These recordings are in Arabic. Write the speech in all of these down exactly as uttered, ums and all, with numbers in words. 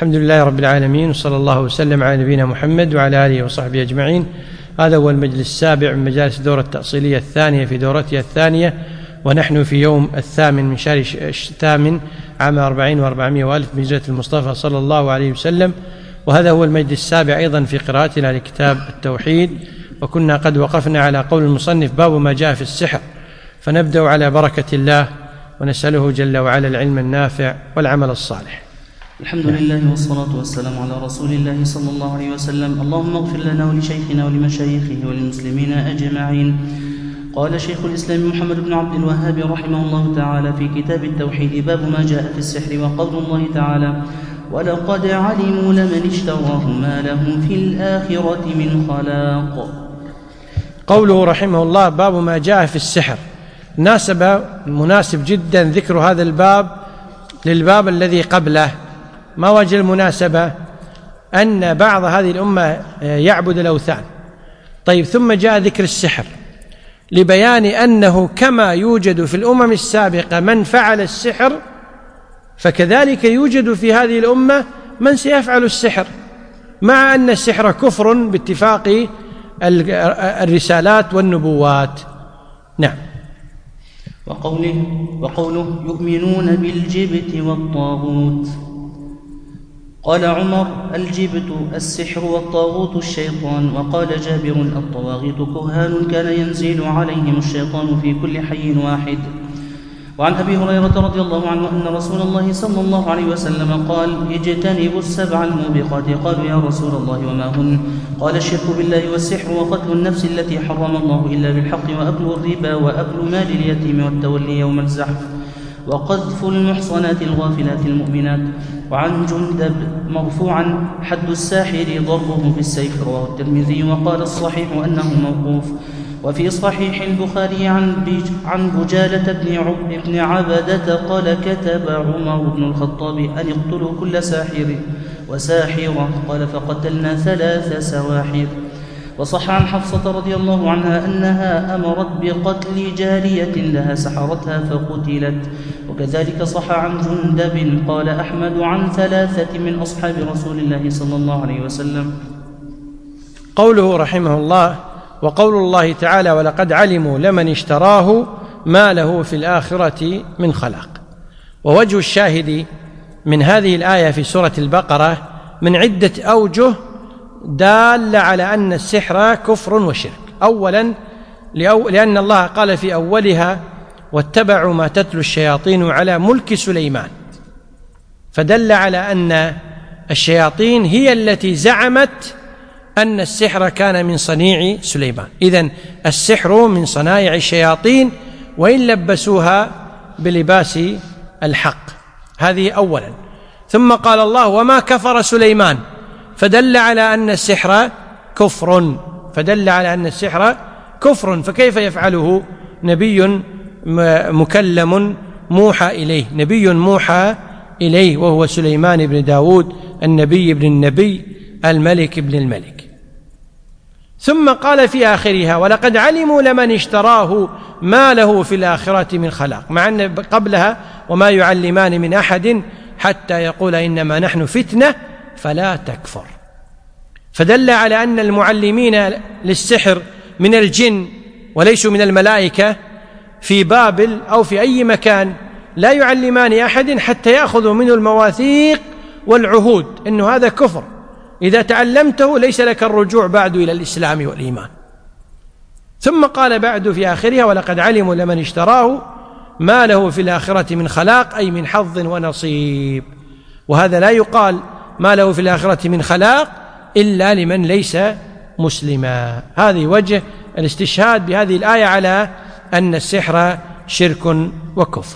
الحمد لله رب العالمين، وصلى الله وسلم على نبينا محمد وعلى آله وصحبه أجمعين. هذا هو المجلس السابع من مجالس الدورة التأصيلية الثانية في دورتها الثانية، ونحن في يوم الثامن من شهر الثامن عام أربعين وأربعمائة وألف من هجرة المصطفى صلى الله عليه وسلم. وهذا هو المجلس السابع أيضا في قراءتنا لكتاب التوحيد، وكنا قد وقفنا على قول المصنف: باب ما جاء في السحر. فنبدأ على بركة الله ونسأله جل وعلا العلم النافع والعمل الصالح. الحمد لله والصلاة والسلام على رسول الله صلى الله عليه وسلم. اللهم اغفر لنا ولشيخنا ولمشايخه وللمسلمين أجمعين. قال شيخ الإسلام محمد بن عبد الوهاب رحمه الله تعالى في كتاب التوحيد: باب ما جاء في السحر. وقول الله تعالى: ولقد علموا لمن اشتراه ما له في الآخرة من خلاق. قوله رحمه الله: باب ما جاء في السحر. ناسب مناسب جدا ذكر هذا الباب للباب الذي قبله. ما وجه المناسبة؟ أن بعض هذه الأمة يعبد الأوثان، طيب ثم جاء ذكر السحر لبيان أنه كما يوجد في الأمم السابقة من فعل السحر، فكذلك يوجد في هذه الأمة من سيفعل السحر، مع أن السحر كفر باتفاق الرسالات والنبوات. نعم. وقوله, وقوله يؤمنون بالجبت والطاغوت. قال عمر: الجبت السحر والطاغوت الشيطان. وقال جابر: الطواغيت كهان كان ينزل عليهم الشيطان في كل حي واحد. وعن أبي هريرة رضي الله عنه أن رسول الله صلى الله عليه وسلم قال: اجتنبوا السبع الموبقات. قالوا: يا رسول الله وما هن؟ قال: الشرك بالله والسحر وقتل النفس التي حرم الله إلا بالحق وأكل الربا وأكل مال اليتيم والتولي يوم الزحف وقذف المحصنات الغافلات المؤمنات. وعن جندب مرفوعا: حد الساحر ضربه بالسيف. رواه الترمذي وقال الصحيح أنه موقوف. وفي صحيح البخاري عن بجالة بن عبدة قال: كتب عمر بن الخطاب أن يقتلوا كل ساحر وساحرة. قال: فقتلنا ثلاث سواحر. وصح عن حفصة رضي الله عنها أنها أمرت بقتل جارية لها سحرتها فقتلت. وكذلك صح عن جندب قال أحمد عن ثلاثة من أصحاب رسول الله صلى الله عليه وسلم. قوله رحمه الله: وقول الله تعالى: ولقد علموا لمن اشتراه ما له في الآخرة من خلاق. ووجه الشاهد من هذه الآية في سورة البقرة من عدة أوجه دال على أن السحر كفر وشرك. أولا لأن الله قال في أولها: واتبعوا ما تتلو الشياطين على ملك سليمان، فدل على أن الشياطين هي التي زعمت أن السحر كان من صنيع سليمان. إذن السحر من صنائع الشياطين وإن لبسوها بلباس الحق. هذه أولا. ثم قال الله: وما كفر سليمان، فدل على أن السحر كفر فدل على أن السحر كفر فكيف يفعله نبي مكلم موحى إليه نبي موحى إليه وهو سليمان بن داود النبي ابن النبي الملك ابن الملك. ثم قال في آخرها: ولقد علموا لمن اشتراه ما له في الآخرة من خلاق، مع أن قبلها: وما يعلمان من أحد حتى يقول إنما نحن فتنة فلا تكفر. فدل على أن المعلمين للسحر من الجن وليسوا من الملائكة في بابل أو في أي مكان لا يعلمان أحد حتى يأخذوا منه المواثيق والعهود إنه هذا كفر، إذا تعلمته ليس لك الرجوع بعد إلى الإسلام والإيمان. ثم قال بعد في آخرها: ولقد علموا لمن اشتراه ما له في الآخرة من خلاق، أي من حظ ونصيب. وهذا لا يقال ما له في الآخرة من خلاق إلا لمن ليس مسلما. هذه وجه الاستشهاد بهذه الآية على أن السحر شرك وكفر.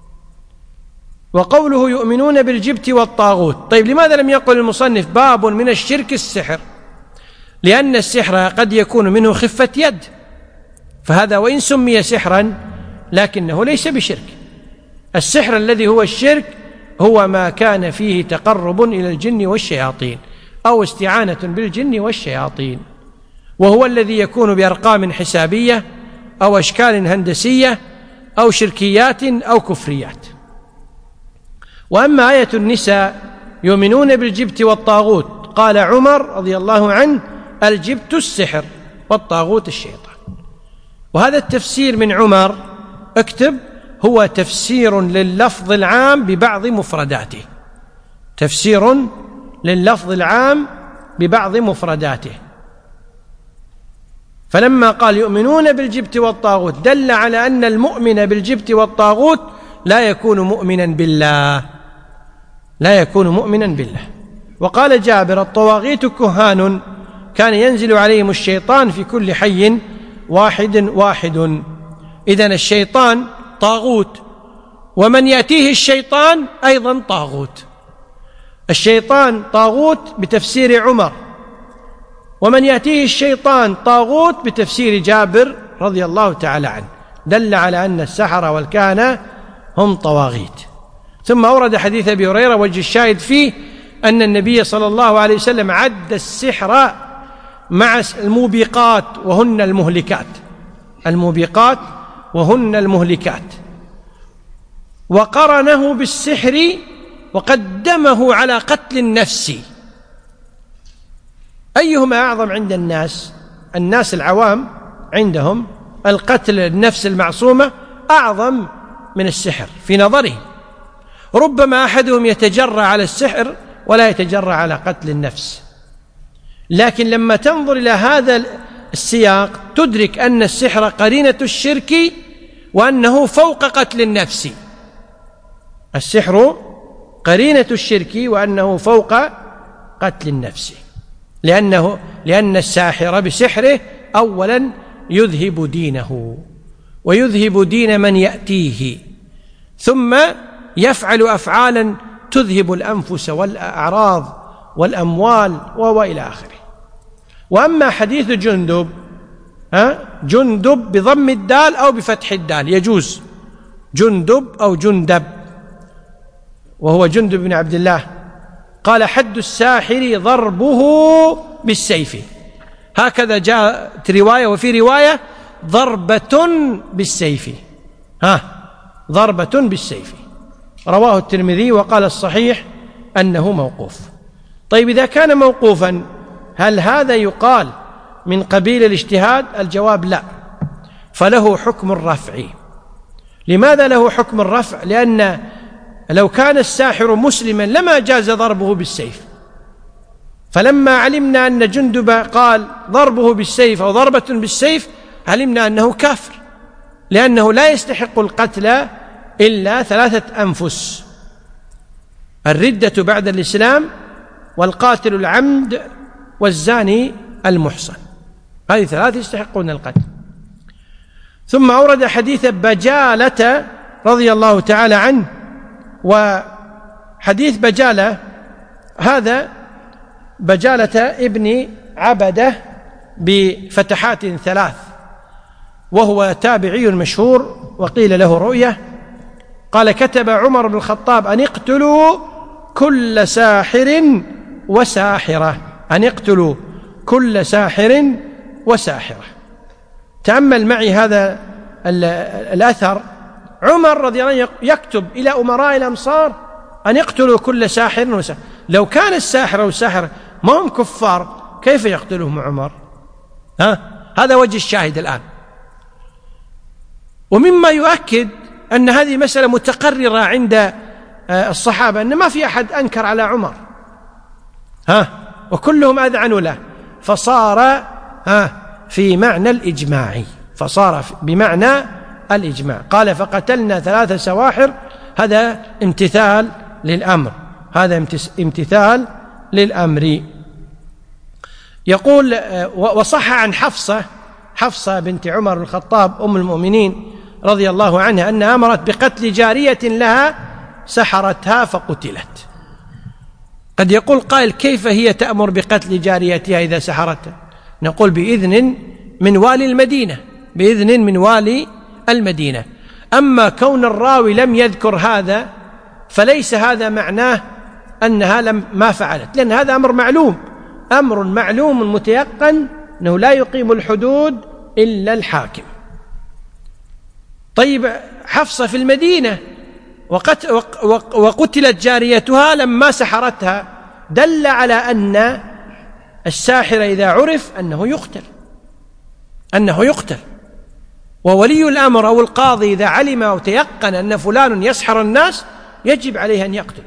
وقوله: يؤمنون بالجبت والطاغوت. طيب لماذا لم يقل المصنف باب من الشرك السحر؟ لأن السحر قد يكون منه خفة يد، فهذا وإن سمي سحرا لكنه ليس بشرك. السحر الذي هو الشرك هو ما كان فيه تقرب إلى الجن والشياطين أو استعانة بالجن والشياطين، وهو الذي يكون بأرقام حسابية أو أشكال هندسية أو شركيات أو كفريات. وأما آية النساء يؤمنون بالجبت والطاغوت. قال عمر رضي الله عنه: الجبت السحر والطاغوت الشيطان. وهذا التفسير من عمر، اكتب، هو تفسير لللفظ العام ببعض مفرداته، تفسير لللفظ العام ببعض مفرداته. فلما قال يؤمنون بالجبت والطاغوت دل على أن المؤمن بالجبت والطاغوت لا يكون مؤمنا بالله، لا يكون مؤمنا بالله. وقال جابر: الطواغيت كهان كان ينزل عليهم الشيطان في كل حي واحد واحد. إذن الشيطان طاغوت، ومن يأتيه الشيطان أيضا طاغوت. الشيطان طاغوت بتفسير عمر، ومن يأتيه الشيطان طاغوت بتفسير جابر رضي الله تعالى عنه، دل على أن السحرة والكهنة هم طواغيت. ثم أورد حديث أبي هريرة وجه الشاهد فيه أن النبي صلى الله عليه وسلم عد السحر مع الموبقات وهن المهلكات، الموبقات وهن المهلكات، وقرنه بالسحر وقدمه على قتل النفس. أيهما أعظم عند الناس؟ الناس العوام عندهم القتل النفس المعصومة أعظم من السحر في نظرهم. ربما أحدهم يتجرأ على السحر ولا يتجرأ على قتل النفس، لكن لما تنظر إلى هذا السياق تدرك أن السحر قرينة الشرك، وأنه فوق قتل النفس. السحر قرينة الشرك وأنه فوق قتل النفس، لأنه لأن الساحر بسحره أولا يذهب دينه ويذهب دين من يأتيه، ثم يفعل أفعالا تذهب الأنفس والأعراض والأموال وإلى آخره. وأما حديث جندب، ها جندب بضم الدال أو بفتح الدال يجوز، جندب أو جندب، وهو جندب بن عبد الله. قال: حد الساحر ضربه بالسيف، هكذا جاءت رواية، وفي رواية ضربة بالسيف، ها ضربة بالسيف. رواه الترمذي وقال الصحيح أنه موقوف. طيب إذا كان موقوفا هل هذا يقال من قبيل الاجتهاد؟ الجواب لا، فله حكم الرفع. لماذا له حكم الرفع؟ لأن لو كان الساحر مسلما لما جاز ضربه بالسيف، فلما علمنا أن جندب قال ضربه بالسيف أو ضربة بالسيف علمنا أنه كافر، لأنه لا يستحق القتل إلا ثلاثة أنفس: الردة بعد الإسلام، والقاتل العمد، والزاني المحصن. هذه ثلاثة يستحقون القتل. ثم أورد حديث بجالة رضي الله تعالى عنه. وحديث بجالة هذا بجالة ابن عبدة بفتحات ثلاث، وهو تابعي مشهور وقيل له رؤية. قال: كتب عمر بن الخطاب أن اقتلوا كل ساحر وساحرة، أن اقتلوا كل ساحر وساحرة. تأمل معي هذا الأثر. عمر رضي الله عنه يكتب إلى أمراء الأمصار أن يقتلوا كل ساحر وساحر. لو كان الساحر والساحرة ما هم كفار كيف يقتلهم عمر؟ ها؟ هذا وجه الشاهد الآن. ومما يؤكد أن هذه مسألة متقررة عند الصحابة، أن ما في أحد أنكر على عمر، ها وكلهم أذعنوا له، فصار ها في معنى الإجماع، فصار بمعنى الإجماع. قال: فقتلنا ثلاث سواحر، هذا امتثال للأمر، هذا امتثال للأمر. يقول: وصح عن حفصة، حفصة بنت عمر بن الخطاب أم المؤمنين رضي الله عنها، أنها أمرت بقتل جارية لها سحرتها فقتلت. قد يقول قائل: كيف هي تأمر بقتل جاريتها إذا سحرتها؟ نقول: بإذن من والي المدينة، بإذن من والي المدينة. أما كون الراوي لم يذكر هذا فليس هذا معناه أنها لم ما فعلت، لأن هذا أمر معلوم، أمر معلوم متيقن أنه لا يقيم الحدود إلا الحاكم. طيب حفصة في المدينة وقتلت جاريتها لما سحرتها، دل على أن الساحر إذا عرف أنه يقتل أنه يقتل وولي الأمر أو القاضي إذا علم أو تيقن أن فلان يسحر الناس يجب عليه أن يقتله.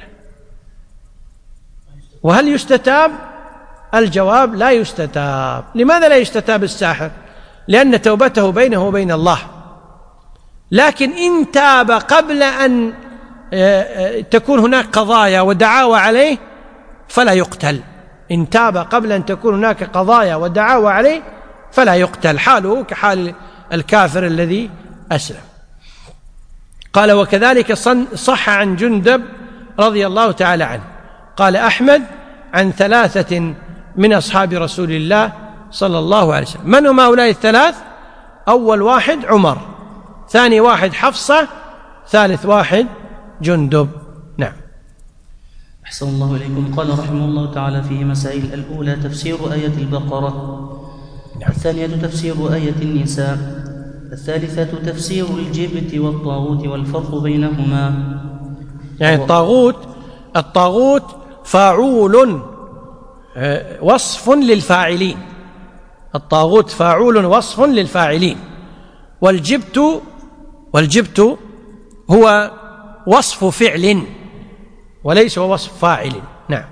وهل يستتاب؟ الجواب لا يستتاب. لماذا لا يستتاب الساحر؟ لأن توبته بينه وبين الله، لكن إن تاب قبل أن تكون هناك قضايا ودعاوى عليه فلا يقتل. إن تاب قبل أن تكون هناك قضايا ودعاوى عليه فلا يقتل، حاله كحال الكافر الذي أسلم. قال: وكذلك صح عن جندب رضي الله تعالى عنه قال أحمد عن ثلاثة من أصحاب رسول الله صلى الله عليه وسلم. من هم هؤلاء الثلاث؟ أول واحد عمر، ثاني واحد حفصة، ثالث واحد جندب. نعم. أحسن الله إليكم. قال رحمه الله تعالى فيه مسائل: الأولى تفسير آية البقرة، نعم. الثانية تفسير آية النساء، الثالثة تفسير الجبت والطاغوت والفرق بينهما. يعني الطاغوت الطاغوت فاعول وصف للفاعلين، الطاغوت فاعول وصف للفاعلين، والجبت والجبت هو وصف فعل وليس هو وصف فاعل. نعم.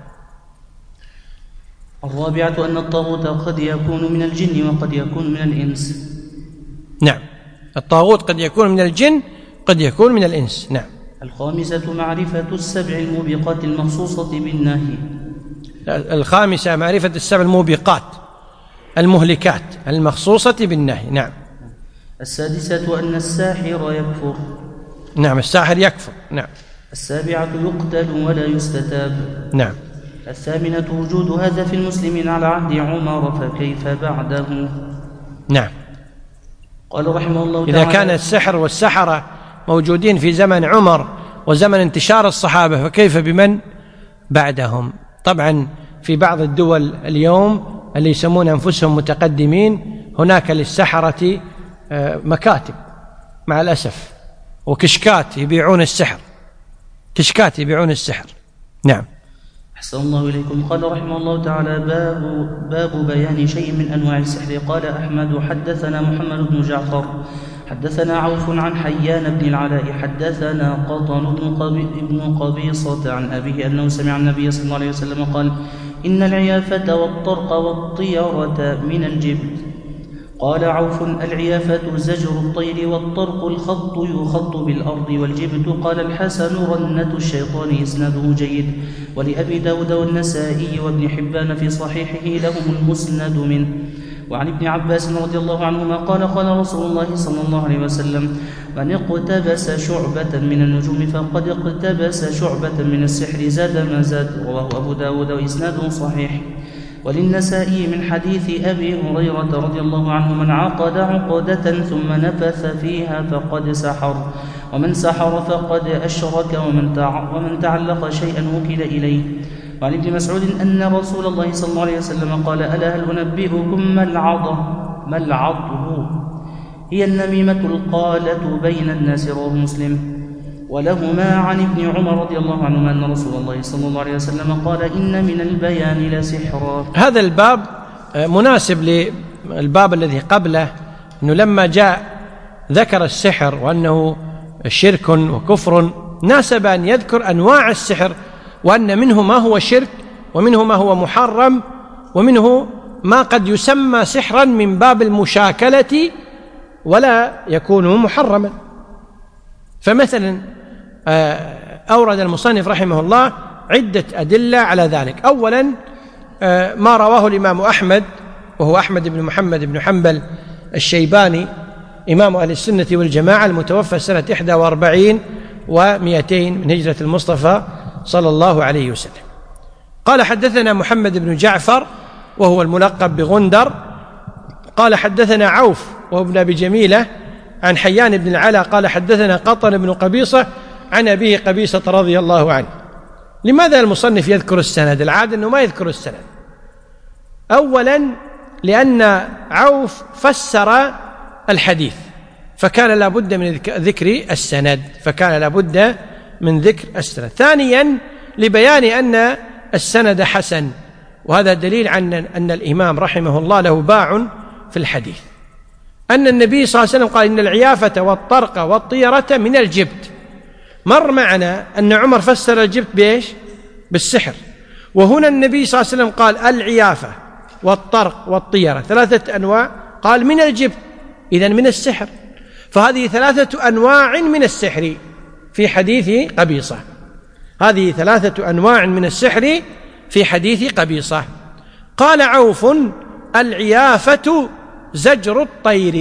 الرابعة أن الطاغوت قد يكون من الجن وقد يكون من الإنس. نعم، الطاغوت قد يكون من الجن قد يكون من الإنس. نعم. الخامسة معرفة السبع الموبقات المخصوصة بالنهي. الخامسة معرفة السبع الموبقات المهلكات المخصوصة بالنهي. نعم. السادسة أن الساحر يكفر. نعم، الساحر يكفر. نعم. السابعة يقتل ولا يستتاب. نعم. الثامنة وجود هذا في المسلمين على عهد عمر فكيف بعده. نعم. قال رحمه الله تعالى: إذا كان السحر والسحرة موجودين في زمن عمر وزمن انتشار الصحابة فكيف بمن بعدهم؟ طبعا في بعض الدول اليوم اللي يسمون أنفسهم متقدمين هناك للسحرة مكاتب مع الأسف وكشكات يبيعون السحر، كشكات يبيعون السحر. نعم. أحسن الله إليكم. قال رحمه الله تعالى: باب, باب بيان شيء من أنواع السحر. قال أحمد: حدثنا محمد بن جعفر حدثنا عوف عن حيان بن العلاء حدثنا قطن بن قبيصة عن أبيه أنه سمع النبي صلى الله عليه وسلم قال: إن العيافة والطرق والطيرة من الجبت. قال عوف: العيافة زجر الطير، والطرق الخط يخط بالأرض، والجبت قال الحسن رنة الشيطان. إسناده جيد. ولأبي داود والنسائي وابن حبان في صحيحه لهم المسند منه. وعن ابن عباس رضي الله عنهما قال: قال رسول الله صلى الله عليه وسلم: من اقتبس شعبة من النجوم فقد اقتبس شعبة من السحر زاد ما زاد. رواه أبو داود وإسناده صحيح. وللنسائي من حديث أبي هريرة رضي الله عنه: من عقد عقدة ثم نفث فيها فقد سحر، ومن سحر فقد أشرك، ومن تعلق شيئا وكل إليه. وعن ابن مسعود أن رسول الله صلى الله عليه وسلم قال: ألا هل أنبئكم ما العضة؟ ما العضه؟ هي النميمة القالة بين الناس. رواه مسلم. ولهما عن ابن عمر رضي الله عنهما أن رسول الله صلى الله عليه وسلم قال: إن من البيان لسحرا. هذا الباب مناسب للباب الذي قبله، أنه لما جاء ذكر السحر وأنه شرك وكفر ناسب أن يذكر أنواع السحر، وأن منه ما هو شرك ومنه ما هو محرم ومنه ما قد يسمى سحرا من باب المشاكلة ولا يكون محرما. فمثلا أورد المصنف رحمه الله عدة أدلة على ذلك. أولا ما رواه الإمام أحمد، وهو أحمد بن محمد بن حنبل الشيباني إمام أهل السنة والجماعة المتوفى سنة إحدى وأربعين ومئتين من هجرة المصطفى صلى الله عليه وسلم. قال: حدثنا محمد بن جعفر وهو الملقب بغندر قال: حدثنا عوف وهو ابن أبي جميلة عن حيان بن العلاء قال: حدثنا قطن بن قبيصة عن أبيه قبيصة رضي الله عنه. لماذا المصنف يذكر السند؟ العادة أنه ما يذكر السند. أولا لأن عوف فسر الحديث فكان لا بد من ذكر السند، فكان لا بد من ذكر السند. ثانيا لبيان أن السند حسن، وهذا دليل عن أن الإمام رحمه الله له باع في الحديث، أن النبي صلى الله عليه وسلم قال إن العيافة والطرق والطيرة من الجبت. مر معنا أن عمر فسر الجبت بإيش؟ بالسحر، وهنا النبي صلى الله عليه وسلم قال العيافة والطرق والطيرة ثلاثة أنواع، قال من الجبت، إذن من السحر، فهذه ثلاثة أنواع من السحر في حديث قبيصة. هذه ثلاثة أنواع من السحر في حديث قبيصة. قال عوف العيافة زجر الطير.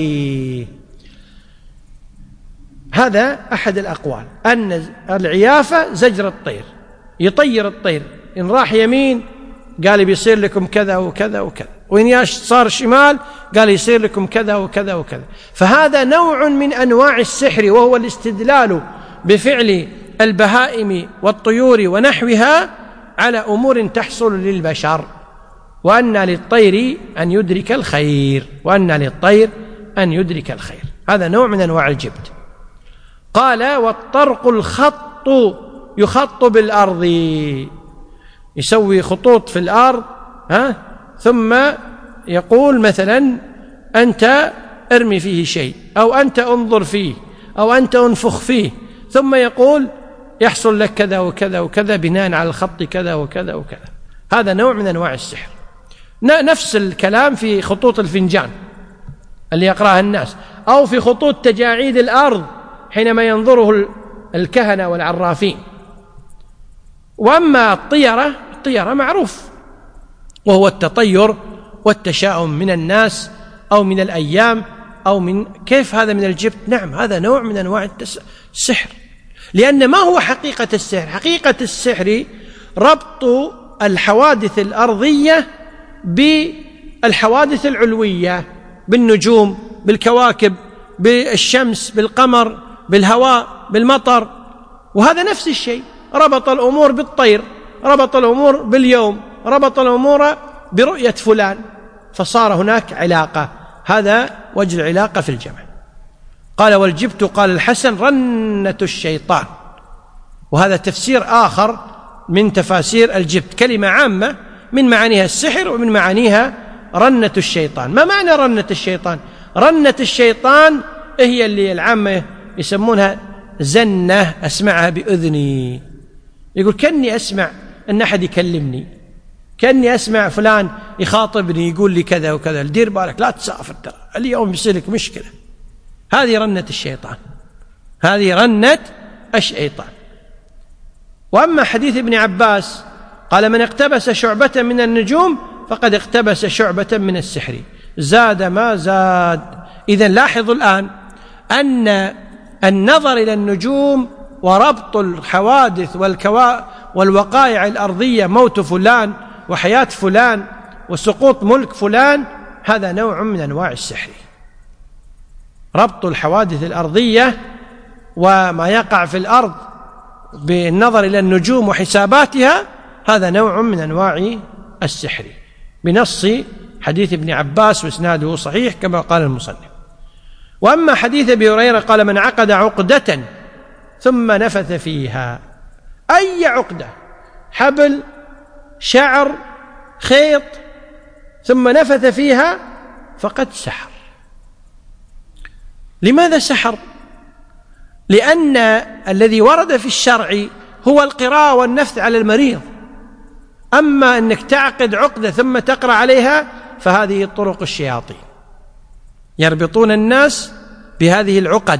هذا أحد الأقوال، أن العيافة زجر الطير، يطير الطير، إن راح يمين قال بيصير لكم كذا وكذا وكذا، وإن صار شمال قال يصير لكم كذا وكذا وكذا. فهذا نوع من أنواع السحر، وهو الاستدلال بفعل البهائم والطيور ونحوها على أمور تحصل للبشر، وأن للطير أن يدرك الخير، وأن للطير أن يدرك الخير. هذا نوع من أنواع الجبت. قال والطرق الخط يخط بالأرض، يسوي خطوط في الأرض، ها، ثم يقول مثلا أنت ارمي فيه شيء، أو أنت انظر فيه، أو أنت انفخ فيه، ثم يقول يحصل لك كذا وكذا وكذا بناء على الخط كذا وكذا وكذا. هذا نوع من أنواع السحر. نفس الكلام في خطوط الفنجان اللي يقرأها الناس، أو في خطوط تجاعيد الأرض حينما ينظره الكهنة والعرافين. وأما الطيرة، الطيرة معروف، وهو التطير والتشاؤم من الناس أو من الأيام أو من كيف هذا من الجبت؟ نعم، هذا نوع من أنواع السحر. لأن ما هو حقيقة السحر؟ حقيقة السحر ربط الحوادث الأرضية بالحوادث العلوية، بالنجوم، بالكواكب، بالشمس، بالقمر، بالهواء، بالمطر. وهذا نفس الشيء، ربط الأمور بالطير، ربط الأمور باليوم، ربط الأمور برؤية فلان، فصار هناك علاقة. هذا وجه العلاقة في الجمع. قال والجبت، قال الحسن رنة الشيطان، وهذا تفسير آخر من تفاسير الجبت، كلمة عامة من معانيها السحر ومن معانيها رنة الشيطان. ما معنى رنة الشيطان؟ رنة الشيطان هي اللي العامة يسمونها زنة أسمعها بأذني، يقول كأني أسمع أن أحد يكلمني، كأني أسمع فلان يخاطبني يقول لي كذا وكذا، دير بالك لا تسافر ترى اليوم بيصير لك مشكلة. هذه رنة الشيطان، هذه رنة الشيطان. وأما حديث ابن عباس قال من اقتبس شعبة من النجوم فقد اقتبس شعبة من السحر، زاد ما زاد. إذن لاحظوا الآن أن النظر إلى النجوم وربط الحوادث والكوا والوقائع الأرضية، موت فلان وحياة فلان وسقوط ملك فلان، هذا نوع من أنواع السحر. ربط الحوادث الأرضية وما يقع في الأرض بالنظر إلى النجوم وحساباتها، هذا نوع من أنواع السحر بنص حديث ابن عباس وإسناده صحيح كما قال المصنف. وأما حديث أبي هريرة قال من عقد عقدة ثم نفث فيها، أي عقدة، حبل، شعر، خيط، ثم نفث فيها فقد سحر. لماذا سحر؟ لأن الذي ورد في الشرع هو القراءة والنفث على المريض. أما أنك تعقد عقدة ثم تقرأ عليها فهذه طرق الشياطين، يربطون الناس بهذه العقد.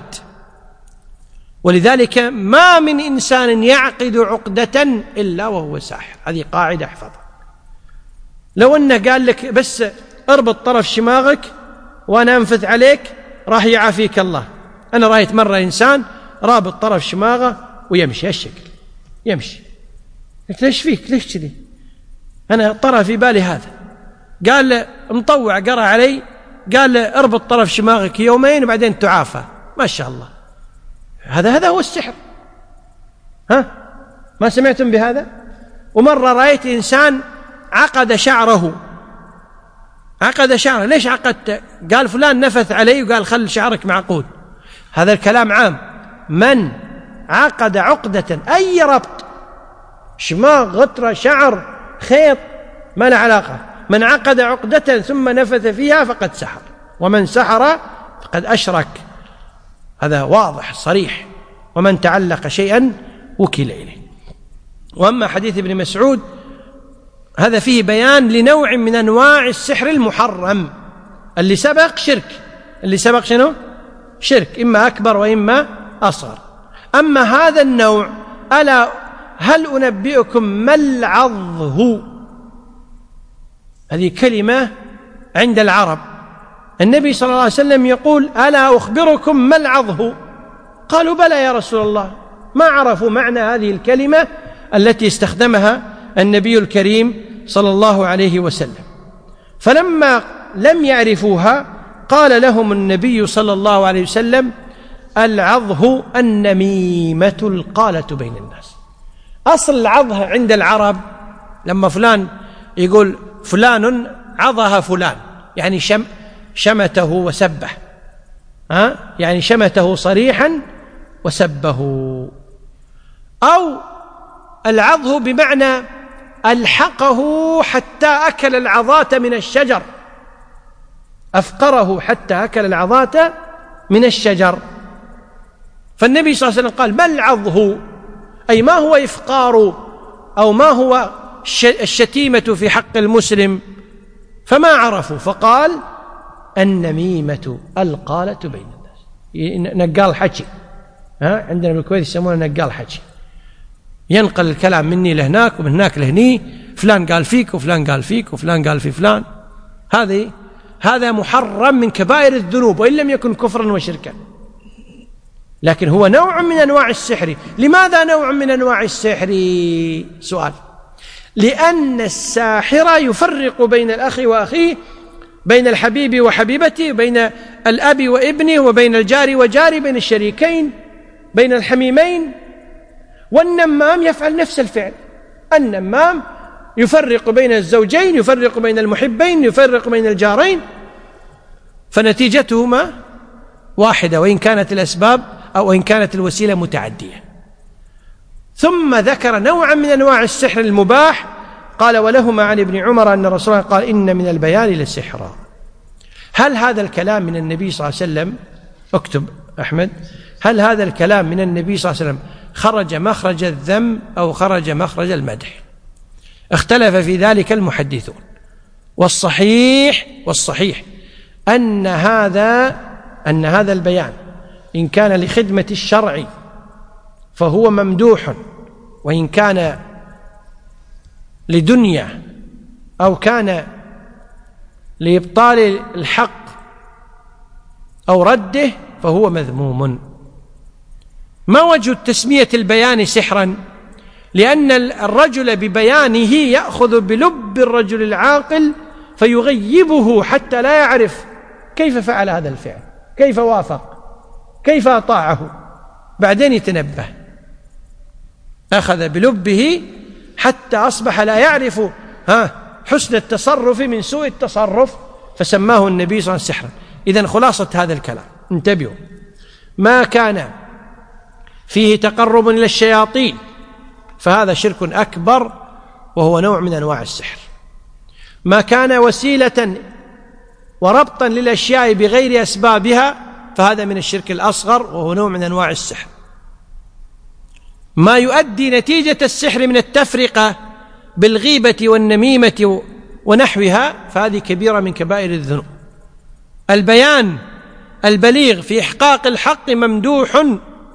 ولذلك ما من إنسان يعقد عقدة إلا وهو ساحر. هذه قاعدة احفظها. لو أنه قال لك بس اربط طرف شماغك وأنا أنفث عليك راح يعافيك الله. أنا رأيت مرة إنسان رابط طرف شماغه ويمشي هالشكل، يمشي. قلت ليش فيك؟ ليش كذي؟ أنا طرى في بالي هذا. قال مطوع قرأ علي، قال اربط طرف شماغك يومين وبعدين تعافى. ما شاء الله، هذا هذا هو السحر. ها، ما سمعتم بهذا؟ ومرة رأيت إنسان عقد شعره، عقد شعره. ليش عقدت؟ قال فلان نفث علي وقال خل شعرك معقود. هذا الكلام عام. من عقد عقدة، أي ربط، شماغ، غترة، شعر، خيط، ما له علاقة، من عقد عقدة ثم نفث فيها فقد سحر، ومن سحر فقد أشرك، هذا واضح صريح، ومن تعلق شيئا وكل إليه. وأما حديث ابن مسعود هذا فيه بيان لنوع من أنواع السحر المحرم، اللي سبق شرك، اللي سبق شنو؟ شرك، إما أكبر وإما أصغر. أما هذا النوع، ألا هل أنبئكم ما العضه؟ هذه كلمة عند العرب، النبي صلى الله عليه وسلم يقول ألا أخبركم ما العضه؟ قالوا بلى يا رسول الله، ما عرفوا معنى هذه الكلمة التي استخدمها النبي الكريم صلى الله عليه وسلم. فلما لم يعرفوها قال لهم النبي صلى الله عليه وسلم العضه النميمة القالة بين الناس. أصل العضه عند العرب لما فلان يقول فلان عضها فلان، يعني شم شمته وسبه، ها؟ يعني شمته صريحا وسبه. أو العضه بمعنى ألحقه حتى أكل العضاة من الشجر، أفقره حتى أكل العضاة من الشجر. فالنبي صلى الله عليه وسلم قال ما العضه؟ أي ما هو إفقار أو ما هو الشتيمة في حق المسلم، فما عرفوا، فقال النميمة القالة بين الناس، نقال حكي، ها؟ عندنا بالكويت يسمونه نقال حكي، ينقل الكلام مني لهناك ومن هناك لهني، فلان قال فيك وفلان قال فيك وفلان قال في فلان. هذه هذا محرم من كبائر الذنوب وإن لم يكن كفرا وشركا، لكن هو نوع من أنواع السحر. لماذا نوع من أنواع السحر؟ سؤال. لأن الساحر يفرق بين الأخ وأخيه، بين الحبيب وحبيبته، بين الأب وابنه، وبين الجار وجاره، بين الشريكين، بين الحميمين. والنمام يفعل نفس الفعل، النمام يفرق بين الزوجين، يفرق بين المحبين، يفرق بين الجارين، فنتيجتهما واحدة وإن كانت الأسباب أو وإن كانت الوسيلة متعدية. ثم ذكر نوعا من أنواع السحر المباح، قال ولهما عن ابن عمر أن رسول الله قال إن من البيان لسحرا. هل هذا الكلام من النبي صلى الله عليه وسلم؟ اكتب أحمد، هل هذا الكلام من النبي صلى الله عليه وسلم خرج مخرج الذم أو خرج مخرج المدح؟ اختلف في ذلك المحدثون، والصحيح والصحيح أن هذا أن هذا البيان إن كان لخدمة الشرع فهو ممدوح، وإن كان لدنيا أو كان لإبطال الحق أو رده فهو مذموم. ما وجه تسمية البيان سحرا؟ لأن الرجل ببيانه يأخذ بلب الرجل العاقل فيغيبه حتى لا يعرف كيف فعل هذا الفعل، كيف وافق، كيف أطاعه، بعدين يتنبه. أخذ بلبه حتى أصبح لا يعرف ها حسن التصرف من سوء التصرف، فسماه النبي صلى الله عليه وسلم سحرا. إذن خلاصة هذا الكلام، انتبهوا، ما كان فيه تقرب إلى الشياطين فهذا شرك أكبر وهو نوع من أنواع السحر. ما كان وسيلة وربطا للأشياء بغير أسبابها فهذا من الشرك الأصغر وهو نوع من أنواع السحر. ما يؤدي نتيجة السحر من التفرقة بالغيبة والنميمة ونحوها فهذه كبيرة من كبائر الذنوب. البيان البليغ في إحقاق الحق ممدوح،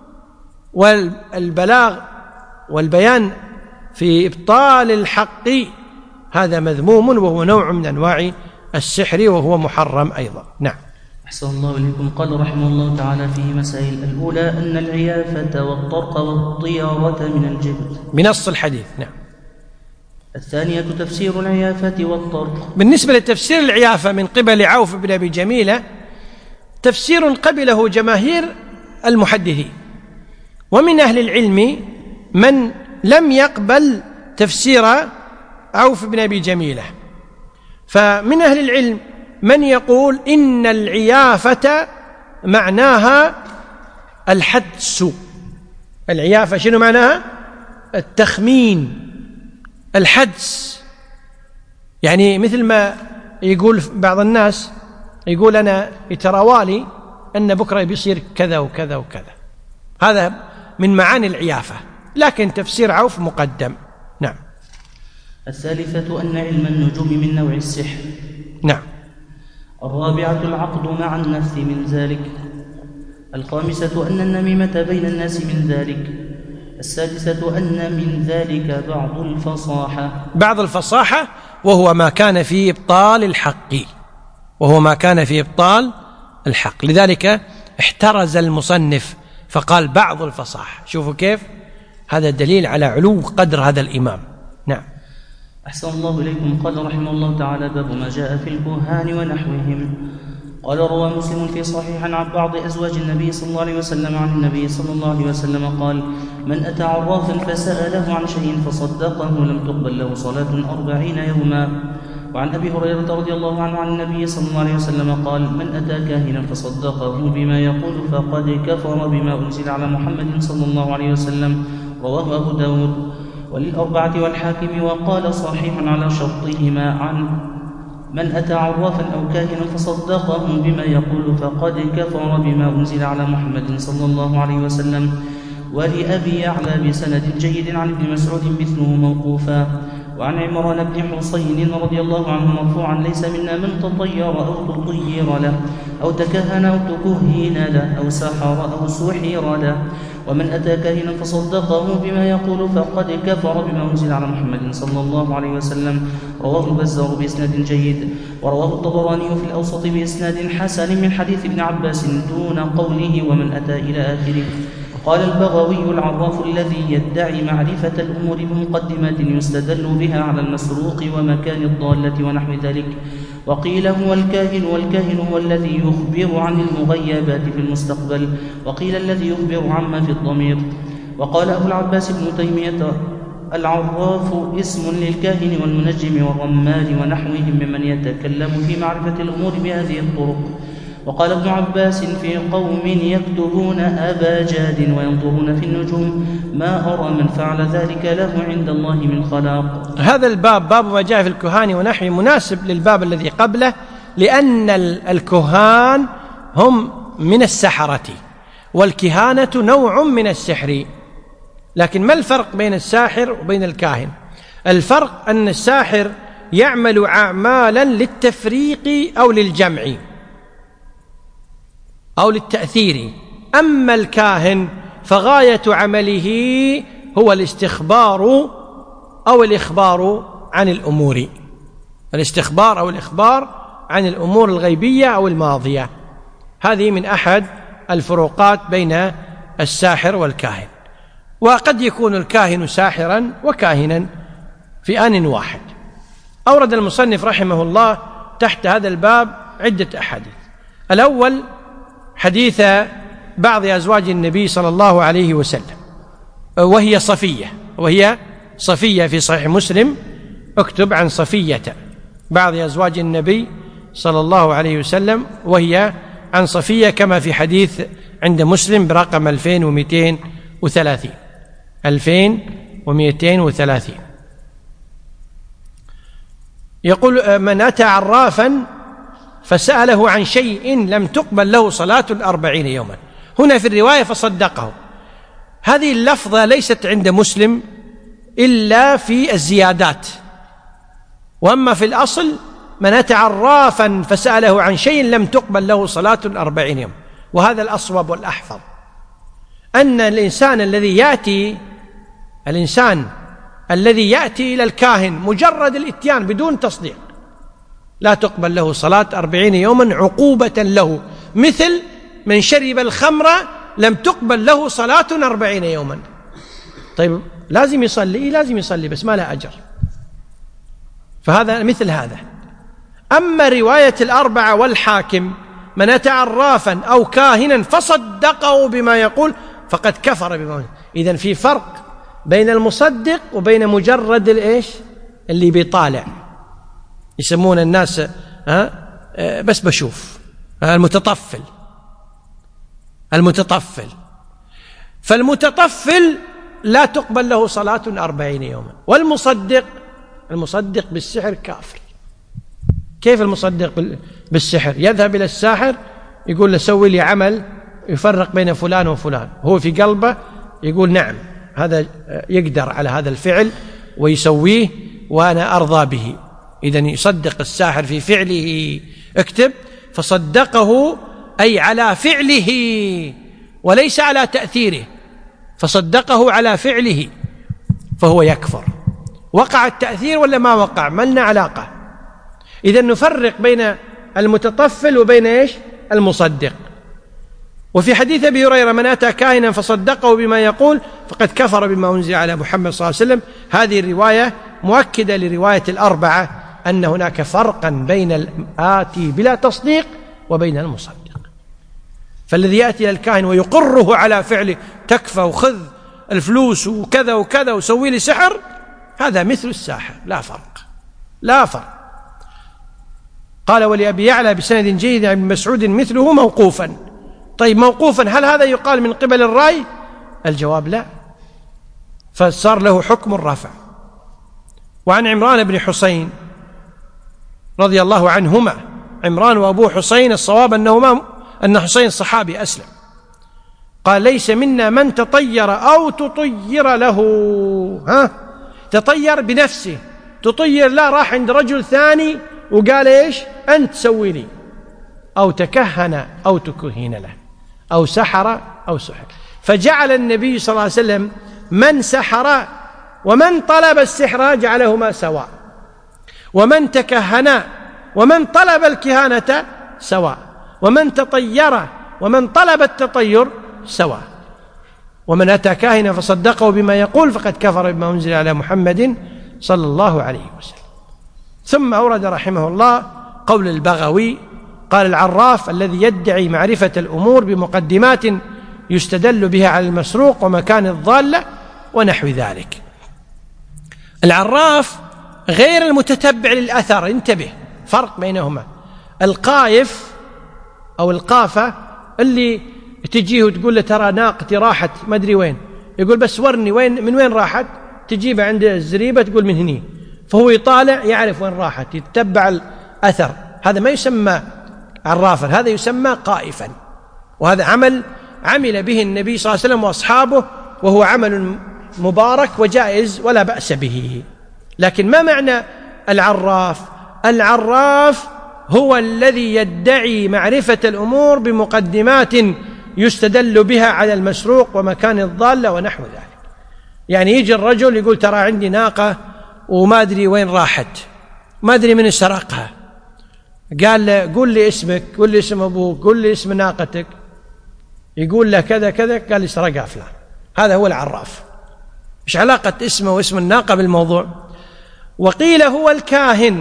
والبلاغ والبيان في إبطال الحق هذا مذموم وهو نوع من أنواع السحر وهو محرم أيضا. نعم. أحسن الله إليكم. قال رحمه الله تعالى فيه مسائل: الأولى أن العيافة والطرق والطيارة من الجبت، بنص الحديث. نعم. الثانية تفسير العيافة والطرق. بالنسبة لتفسير العيافة من قبل عوف بن أبي جميلة تفسير قبله جماهير المحدثين، ومن أهل العلم من لم يقبل تفسير عوف بن أبي جميلة. فمن أهل العلم من يقول إن العيافة معناها الحدس، العيافة شنو معناها؟ التخمين، الحدس. يعني مثل ما يقول بعض الناس، يقول أنا يتراوالي أن بكرة بيصير كذا وكذا وكذا، هذا من معاني العيافة، لكن تفسير عوف مقدم. نعم. الثالثة أن علم النجوم من نوع السحر. نعم. الرابعة العقد مع النفث من ذلك. الخامسة أن النميمة بين الناس من ذلك. السادسة أن من ذلك بعض الفصاحة. بعض الفصاحة وهو ما كان في إبطال الحق، وهو ما كان في إبطال الحق، لذلك احترز المصنف فقال بعض الفصاحة. شوفوا كيف، هذا دليل على علو قدر هذا الإمام. نعم. أحسن الله إليكم. قال رحمه الله تعالى: باب ما جاء في الكهان ونحوهم. قال: روى مسلم في صحيح عن بعض أزواج النبي صلى الله عليه وسلم عن النبي صلى الله عليه وسلم قال: من أتى عرافا فسأله عن شيء فصدقه لم تقبل له صلاة أربعين يوما. وعن أبي هريرة رضي الله عنه عن النبي صلى الله عليه وسلم قال: من أتى كاهنا فصدقه بما يقول فقد كفر بما أنزل على محمد صلى الله عليه وسلم. رواه أبو داود وللأربعة والحاكم، وقال صحيح على شرطهما. عن من أتى عرافا أو كاهنا فصدقه بما يقول فقد كفر بما أنزل على محمد صلى الله عليه وسلم. ولأبي يعلى بسند جيد عن ابن مسعود مثله موقوفا. وعن عمران بن حسين رضي الله عنه مرفوعا: ليس منا من تطير أو تطير له أو تكهن أو تكهين له أو سحر أو سحر له. ومن أتى كاهنا فصدقه بما يقول فقد كفر بما أنزل على محمد صلى الله عليه وسلم. رواه البزار بإسناد جيد. ورواه الطبراني في الأوسط بإسناد حسن من حديث ابن عباس دون قوله ومن أتى إلى آخره. قال البغوي: العراف الذي يدعي معرفة الأمور بمقدمات يستدل بها على المسروق ومكان الضالة ونحو ذلك. وقيل هو الكاهن، والكاهن هو الذي يخبر عن المغيبات في المستقبل، وقيل الذي يخبر عما في الضمير. وقال أبو العباس ابن تيمية: العراف اسم للكاهن والمنجم والرمال ونحوهم ممن يتكلم في معرفة الأمور بهذه الطرق. وقال ابن عباس: في قوم يكتبون أباجاد وينظرون في النجوم ما أرى من فعل ذلك له عند الله من خلاق. هذا الباب باب ما جاء في الكهان ونحوه مناسب للباب الذي قبله، لأن الكهان هم من السحرة، والكهانة نوع من السحر. لكن ما الفرق بين الساحر وبين الكاهن؟ الفرق أن الساحر يعمل أعمالا للتفريق أو للجمع أو للتأثير، أما الكاهن فغاية عمله هو الاستخبار أو الإخبار عن الأمور، الاستخبار أو الإخبار عن الأمور الغيبية أو الماضية. هذه من أحد الفروقات بين الساحر والكاهن. وقد يكون الكاهن ساحرا وكاهنا في آن واحد. أورد المصنف رحمه الله تحت هذا الباب عدة أحاديث. الأول حديث بعض أزواج النبي صلى الله عليه وسلم، وهي صفية، وهي صفية في صحيح مسلم. اكتب عن صفية بعض أزواج النبي صلى الله عليه وسلم، وهي عن صفية كما في حديث عند مسلم برقم ألفين ومئتين وثلاثين ألفين ومئتين وثلاثين. يقول: من أتى عرافا فسأله عن شيء لم تقبل له صلاة الأربعين يوما. هنا في الرواية فصدقه. هذه اللفظة ليست عند مسلم إلا في الزيادات، وأما في الأصل: من أتى عرافا فسأله عن شيء لم تقبل له صلاة الأربعين يوم. وهذا الأصوب والأحفظ، أن الإنسان الذي يأتي الإنسان الذي يأتي إلى الكاهن مجرد الإتيان بدون تصديق لا تقبل له صلاة أربعين يوما عقوبة له، مثل من شرب الخمر لم تقبل له صلاة أربعين يوما. طيب لازم يصلي، لازم يصلي بس ما له أجر. فهذا مثل هذا. أما رواية الأربعة والحاكم: من أتى عرافا أو كاهنا فصدقه بما يقول فقد كفر بما يقول. إذن في فرق بين المصدق وبين مجرد الإيش اللي بيطالع، يسمون الناس ها بس بشوف، المتطفل المتطفل فالمتطفل لا تقبل له صلاة أربعين يوما. والمصدق المصدق بالسحر كافر. كيف المصدق بالسحر؟ يذهب إلى الساحر يقول له سوي لي عمل يفرق بين فلان وفلان، هو في قلبه يقول نعم هذا يقدر على هذا الفعل ويسويه وأنا أرضى به. إذن يصدق الساحر في فعله. اكتب: فصدقه أي على فعله وليس على تأثيره، فصدقه على فعله فهو يكفر. وقع التأثير ولا ما وقع؟ ما لنا علاقة. إذن نفرق بين المتطفل وبين إيش؟ المصدق. وفي حديث أبي هريرة: من أتى كاهنا فصدقه بما يقول فقد كفر بما أنزل على محمد صلى الله عليه وسلم. هذه الرواية مؤكدة لرواية الأربعة أن هناك فرقا بين الآتي بلا تصديق وبين المصدق. فالذي يأتي إلى الكاهن ويقره على فعله، تكفى وخذ الفلوس وكذا وكذا وسوي لي سحر، هذا مثل الساحر، لا فرق لا فرق. قال: ولأبي يعلى بسند جيد عن ابن مسعود مثله موقوفا. طيب موقوفا هل هذا يقال من قبل الرأي؟ الجواب لا، فصار له حكم الرفع. وعن عمران بن حسين رضي الله عنهما، عمران وأبو حسين، الصواب أنهما أن حسين صحابي أسلم، قال: ليس منا من تطير أو تطير له. ها، تطير بنفسه، تطير لا، راح عند رجل ثاني وقال إيش؟ أنت سوي لي، أو تكهن أو تكهن له، أو سحر أو سحر. فجعل النبي صلى الله عليه وسلم من سحر ومن طلب السحر جعلهما سواء، ومن تكهن ومن طلب الكهانة سواء، ومن تطير ومن طلب التطير سواء. ومن أتى كاهنا فصدقه بما يقول فقد كفر بما أنزل على محمد صلى الله عليه وسلم. ثم أورد رحمه الله قول البغوي، قال: العراف الذي يدعي معرفة الأمور بمقدمات يستدل بها على المسروق ومكان الضالة ونحو ذلك. العراف غير المتتبع للأثر، انتبه، فرق بينهما. القايف أو القافة اللي تجيه وتقول له ترى ناقتي راحت ما أدري وين، يقول بس ورني وين، من وين راحت، تجيبه عند الزريبة تقول من هني، فهو يطالع يعرف وين راحت، يتبع الأثر. هذا ما يسمى عرافا، هذا يسمى قائفا. وهذا عمل عمل به النبي صلى الله عليه وسلم وأصحابه، وهو عمل مبارك وجائز ولا بأس به. لكن ما معنى العراف؟ العراف هو الذي يدعي معرفة الأمور بمقدمات يستدل بها على المسروق ومكان الضالة ونحو ذلك. يعني يجي الرجل يقول ترى عندي ناقة وما أدري وين راحت، ما أدري من سرقها، قال له قل لي اسمك، قل لي اسم أبوك، قل لي اسم ناقتك، يقول له كذا كذا، قال لي سرقها فلان. هذا هو العراف. إيش علاقة اسمه واسم الناقة بالموضوع؟ وقيل هو الكاهن،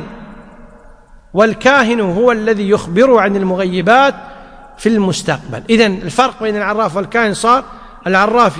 والكاهن هو الذي يخبر عن المغيبات في المستقبل. إذن الفرق بين العراف والكاهن صار: العراف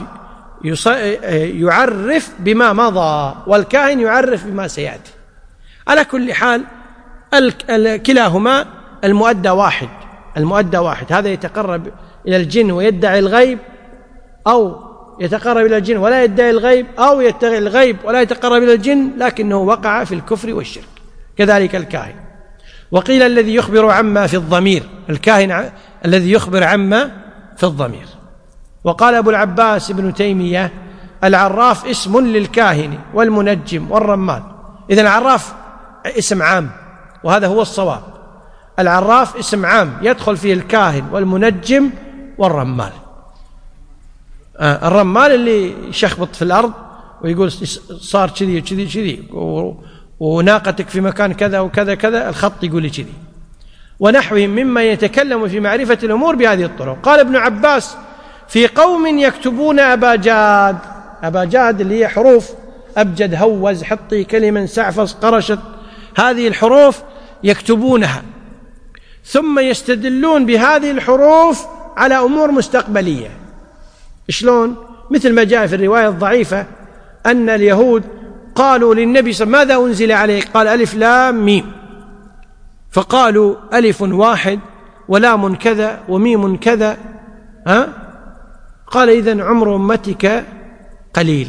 يعرف بما مضى، والكاهن يعرف بما سيأتي. على كل حال كلاهما المؤدى واحد، المؤدى واحد. هذا يتقرب إلى الجن ويدعي الغيب، أو يتقرب إلى الجن ولا يدعي الغيب، أو يدعي الغيب ولا يتقرب إلى الجن لكنه وقع في الكفر والشرك. كذلك الكاهن. وقيل الذي يخبر عما في الضمير، الكاهن الذي يخبر عما في الضمير. وقال أبو العباس ابن تيمية: العراف اسم للكاهن والمنجم والرمال. إذن العراف اسم عام، وهذا هو الصواب. العراف اسم عام يدخل فيه الكاهن والمنجم والرمال. آه الرمال اللي يشخبط في الأرض ويقول صار كذي كذي كذي، وناقتك في مكان كذا وكذا كذا، الخط يقول لي كذي، ونحوهم مما يتكلم في معرفة الأمور بهذه الطرق. قال ابن عباس: في قوم يكتبون أباجاد. أباجاد اللي هي حروف أبجد، هوز، حطي، كلمة، سعفص، قرشت، هذه الحروف يكتبونها، ثم يستدلون بهذه الحروف على أمور مستقبلية. شلون؟ مثل ما جاء في الرواية الضعيفة أن اليهود قالوا للنبي صلى الله عليه وسلم: ماذا أنزل عليك؟ قال: ألف لام ميم. فقالوا: ألف واحد ولام كذا وميم كذا، ها؟ قال إذن عمر أمتك قليل،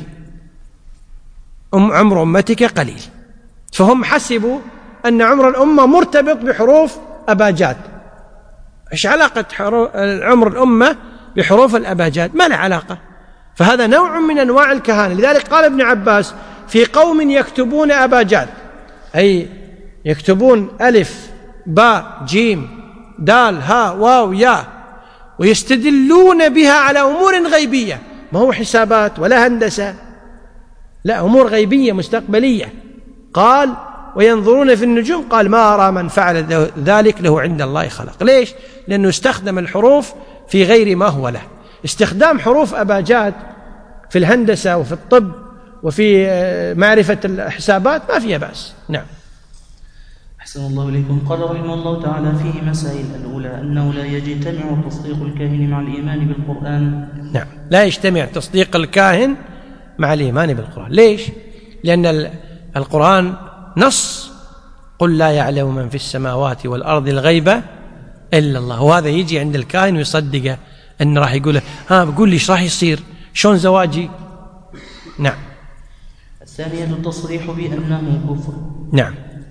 أم عمر أمتك قليل. فهم حسبوا أن عمر الأمة مرتبط بحروف أباجاد. إيش علاقة عمر الأمة بحروف الأباجاد؟ ما له علاقة. فهذا نوع من أنواع الكهانة. لذلك قال ابن عباس في قوم يكتبون أباجاد، أي يكتبون ألف باء جيم دال ها واو يا، ويستدلون بها على أمور غيبية، ما هو حسابات ولا هندسة، لا، أمور غيبية مستقبلية. قال وينظرون في النجوم، قال ما أرى من فعل ذلك له عند الله خلق. ليش؟ لأنه استخدم الحروف في غير ما هو له. استخدام حروف أباجاد في الهندسة وفي الطب وفي معرفة الحسابات ما فيها بأس. نعم. أحسن الله إليكم. قال رحمه الله تعالى فيه مسائل. الأولى أنه لا يجتمع تصديق الكاهن مع الإيمان بالقرآن. نعم، لا يجتمع تصديق الكاهن مع الإيمان بالقرآن. ليش؟ لأن القرآن نص قل لا يعلم من في السماوات والأرض الغيبة إلا الله، وهذا يجي عند الكاهن ويصدقه أنه راح يقول ها بقول لي إيش راح يصير، شون زواجي. نعم. الثانية التصريح بأنه كفر. نعم.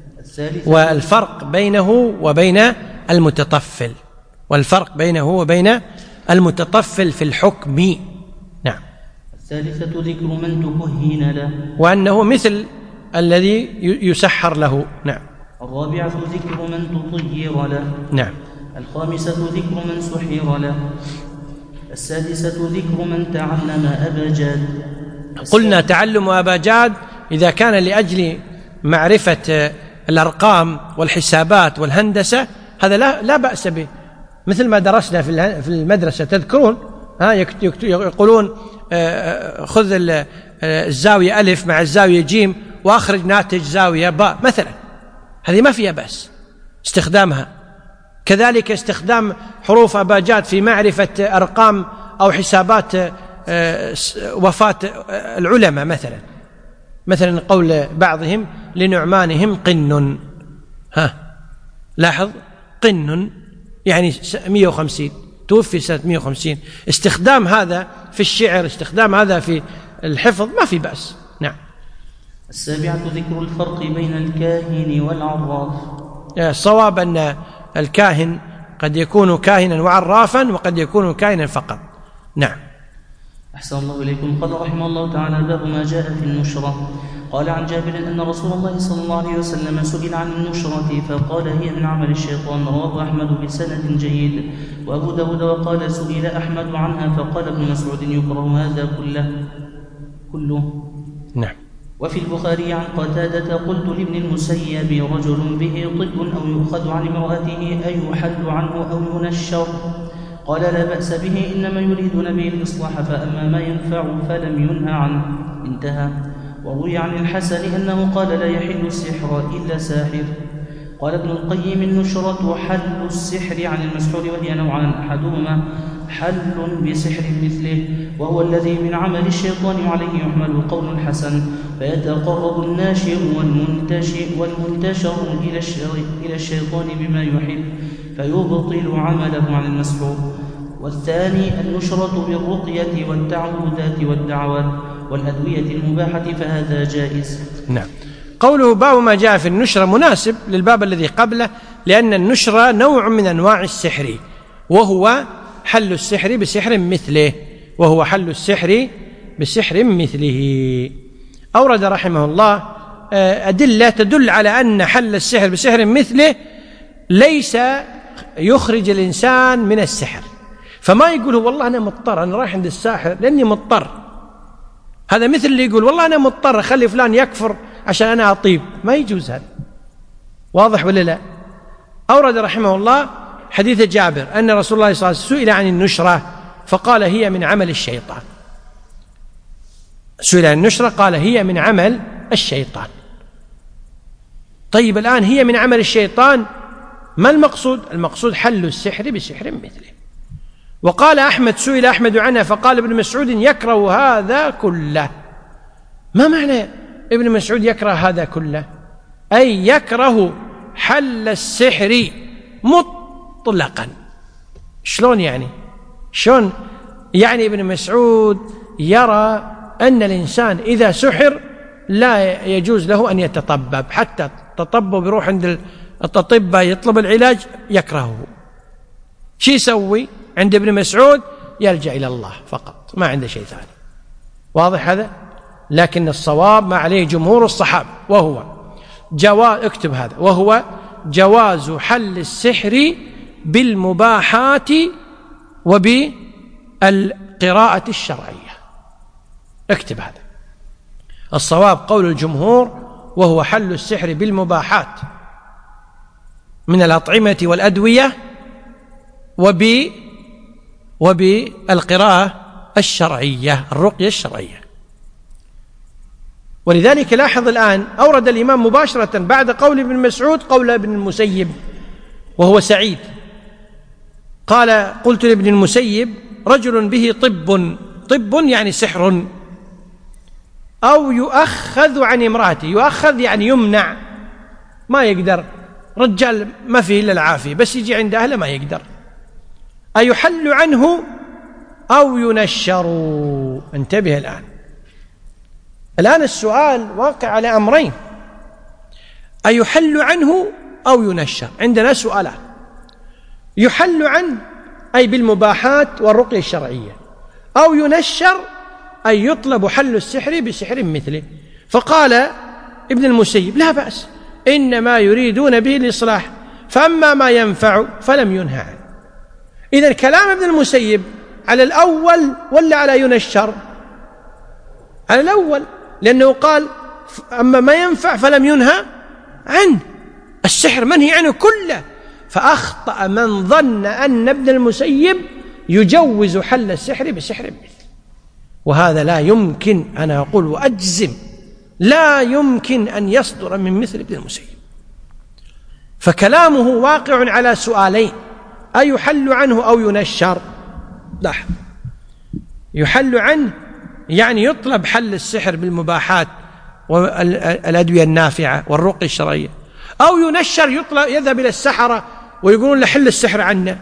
والفرق بينه وبين المتطفل، والفرق بينه وبين المتطفل في الحكم. نعم. الثالثة ذكر من تكهن له، وأنه مثل الذي يسحر له. نعم. الرابعة ذكر من تطير له. نعم. الخامسة ذكر من سحر له. السادسة ذكر من تعلم أباجاد. قلنا تعلم أباجاد إذا كان لأجل معرفة الأرقام والحسابات والهندسة هذا لا, لا بأس به، مثل ما درسنا في المدرسة تذكرون، ها يقولون خذ الزاوية ألف مع الزاوية جيم وأخرج ناتج زاوية باء مثلا، هذه ما فيها بأس استخدامها. كذلك استخدام حروف أباجاد في معرفة أرقام أو حسابات وفاة العلماء مثلا، مثلا قول بعضهم لنعمانهم قن، ها لاحظ قن يعني مئة وخمسين، توفي سنة مئة وخمسين. استخدام هذا في الشعر، استخدام هذا في الحفظ ما في بأس. نعم. السابعة ذكر الفرق بين الكاهن والعراف. الصواب أن الكاهن قد يكون كاهنا وعرافا وقد يكون كاهنا فقط. نعم. أحسن الله إليكم. قال رحمه الله تعالى باب ما جاء في النشرة. قال عن جابر أن رسول الله صلى الله عليه وسلم سئل عن النشرة فقال هي من عمل الشيطان، رواه أحمد بسند جيد وأبو داود وقال سئل أحمد عنها فقال ابن مسعود يكره هذا كله كله. نعم. وفي البخاري عن قتادة قلت لابن المسيب رجل به طب أو يؤخذ عن امرأته أي يحل عنه أو ينشر، قال لا بأس به إنما يريدون به الإصلاح، فأما ما ينفع فلم ينهى عنه. انتهى. وروي عن الحسن أنه قال لا يحل السحر إلا ساحر. قال ابن القيم النشرة حل السحر عن المسحور وهي نوعان، أحدهما حل بسحر مثله وهو الذي من عمل الشيطان وعليه يحمل قول الحسن، فيتقرب الناشر والمنتشر, والمنتشر إلى الشيطان بما يحب فيبطل عمله عن المسحور. والثاني النشرة بالرقية والتعوذات والدعوات والأدوية المباحة فهذا جائز. نعم. قوله باب ما جاء في النشرة مناسب للباب الذي قبله، لأن النشرة نوع من أنواع السحر، وهو حل السحر بسحر مثله وهو حل السحر بسحر مثله. أورد رحمه الله أدلة تدل على أن حل السحر بسحر مثله ليس يخرج الإنسان من السحر. فما يقول والله أنا مضطر، أنا رايح عند الساحر لأني مضطر، هذا مثل اللي يقول والله أنا مضطر أخلي فلان يكفر عشان أنا أطيب، ما يجوز هذا. واضح ولا لا؟ أورد رحمه الله حديث جابر أن رسول الله صلى الله عليه وسلم سئل عن النشرة فقال هي من عمل الشيطان. سئل عن النشرة قال هي من عمل الشيطان. طيب الآن هي من عمل الشيطان، ما المقصود؟ المقصود حل السحر بسحر مثله. وقال أحمد سئل أحمد عنها فقال ابن مسعود يكره هذا كله. ما معنى ابن مسعود يكره هذا كله؟ أي يكره حل السحر مطلقا. شلون يعني؟ شلون يعني ابن مسعود يرى أن الإنسان إذا سحر لا يجوز له أن يتطبب، حتى التطبب يروح عند الأطباء يطلب العلاج يكرهه. شو يسوي عند ابن مسعود؟ يلجأ إلى الله فقط، ما عنده شيء ثاني. واضح هذا؟ لكن الصواب ما عليه جمهور الصحابة، وهو جواز، اكتب هذا، وهو جواز حل السحر بالمباحات وبالقراءة الشرعية. اكتب هذا، الصواب قول الجمهور وهو حل السحر بالمباحات من الأطعمة والأدوية وب وبالقراءة الشرعية، الرقية الشرعية. ولذلك لاحظ الآن أورد الإمام مباشرة بعد قول ابن مسعود قول ابن المسيب وهو سعيد، قال: قلت لابن المسيب: رجل به طب، طب يعني سحر، أو يؤخذ عن امرأته، يؤخذ يعني يمنع، ما يقدر، رجال ما فيه إلا العافية، بس يجي عند أهله ما يقدر، أيحل عنه أو ينشر. انتبه الآن، الآن السؤال واقع على أمرين: أيحل عنه أو ينشر. عندنا سؤالان: يحل عنه أي بالمباحات والرقية الشرعية، أو ينشر أي يطلب حل السحر بسحر مثله. فقال ابن المسيب: لا بأس، إنما يريدون به الإصلاح، فأما ما ينفع فلم ينهى عنه. إذن كلام ابن المسيب على الأول ولا على ينشر؟ على الأول، لأنه قال: أما ما ينفع فلم ينهى عنه، السحر منهي عنه كله. فأخطأ من ظن أن ابن المسيب يجوز حل السحر بسحر مثله، وهذا لا يمكن، أنا أقول وأجزم لا يمكن أن يصدر من مثل ابن المسيب. فكلامه واقع على سؤالين: أيحل عنه أو ينشر؟ لاحظ، يحل عنه يعني يطلب حل السحر بالمباحات والأدوية النافعة والرقية الشرعية، أو ينشر يطلب يذهب إلى السحرة ويقولون له حل السحر عنا.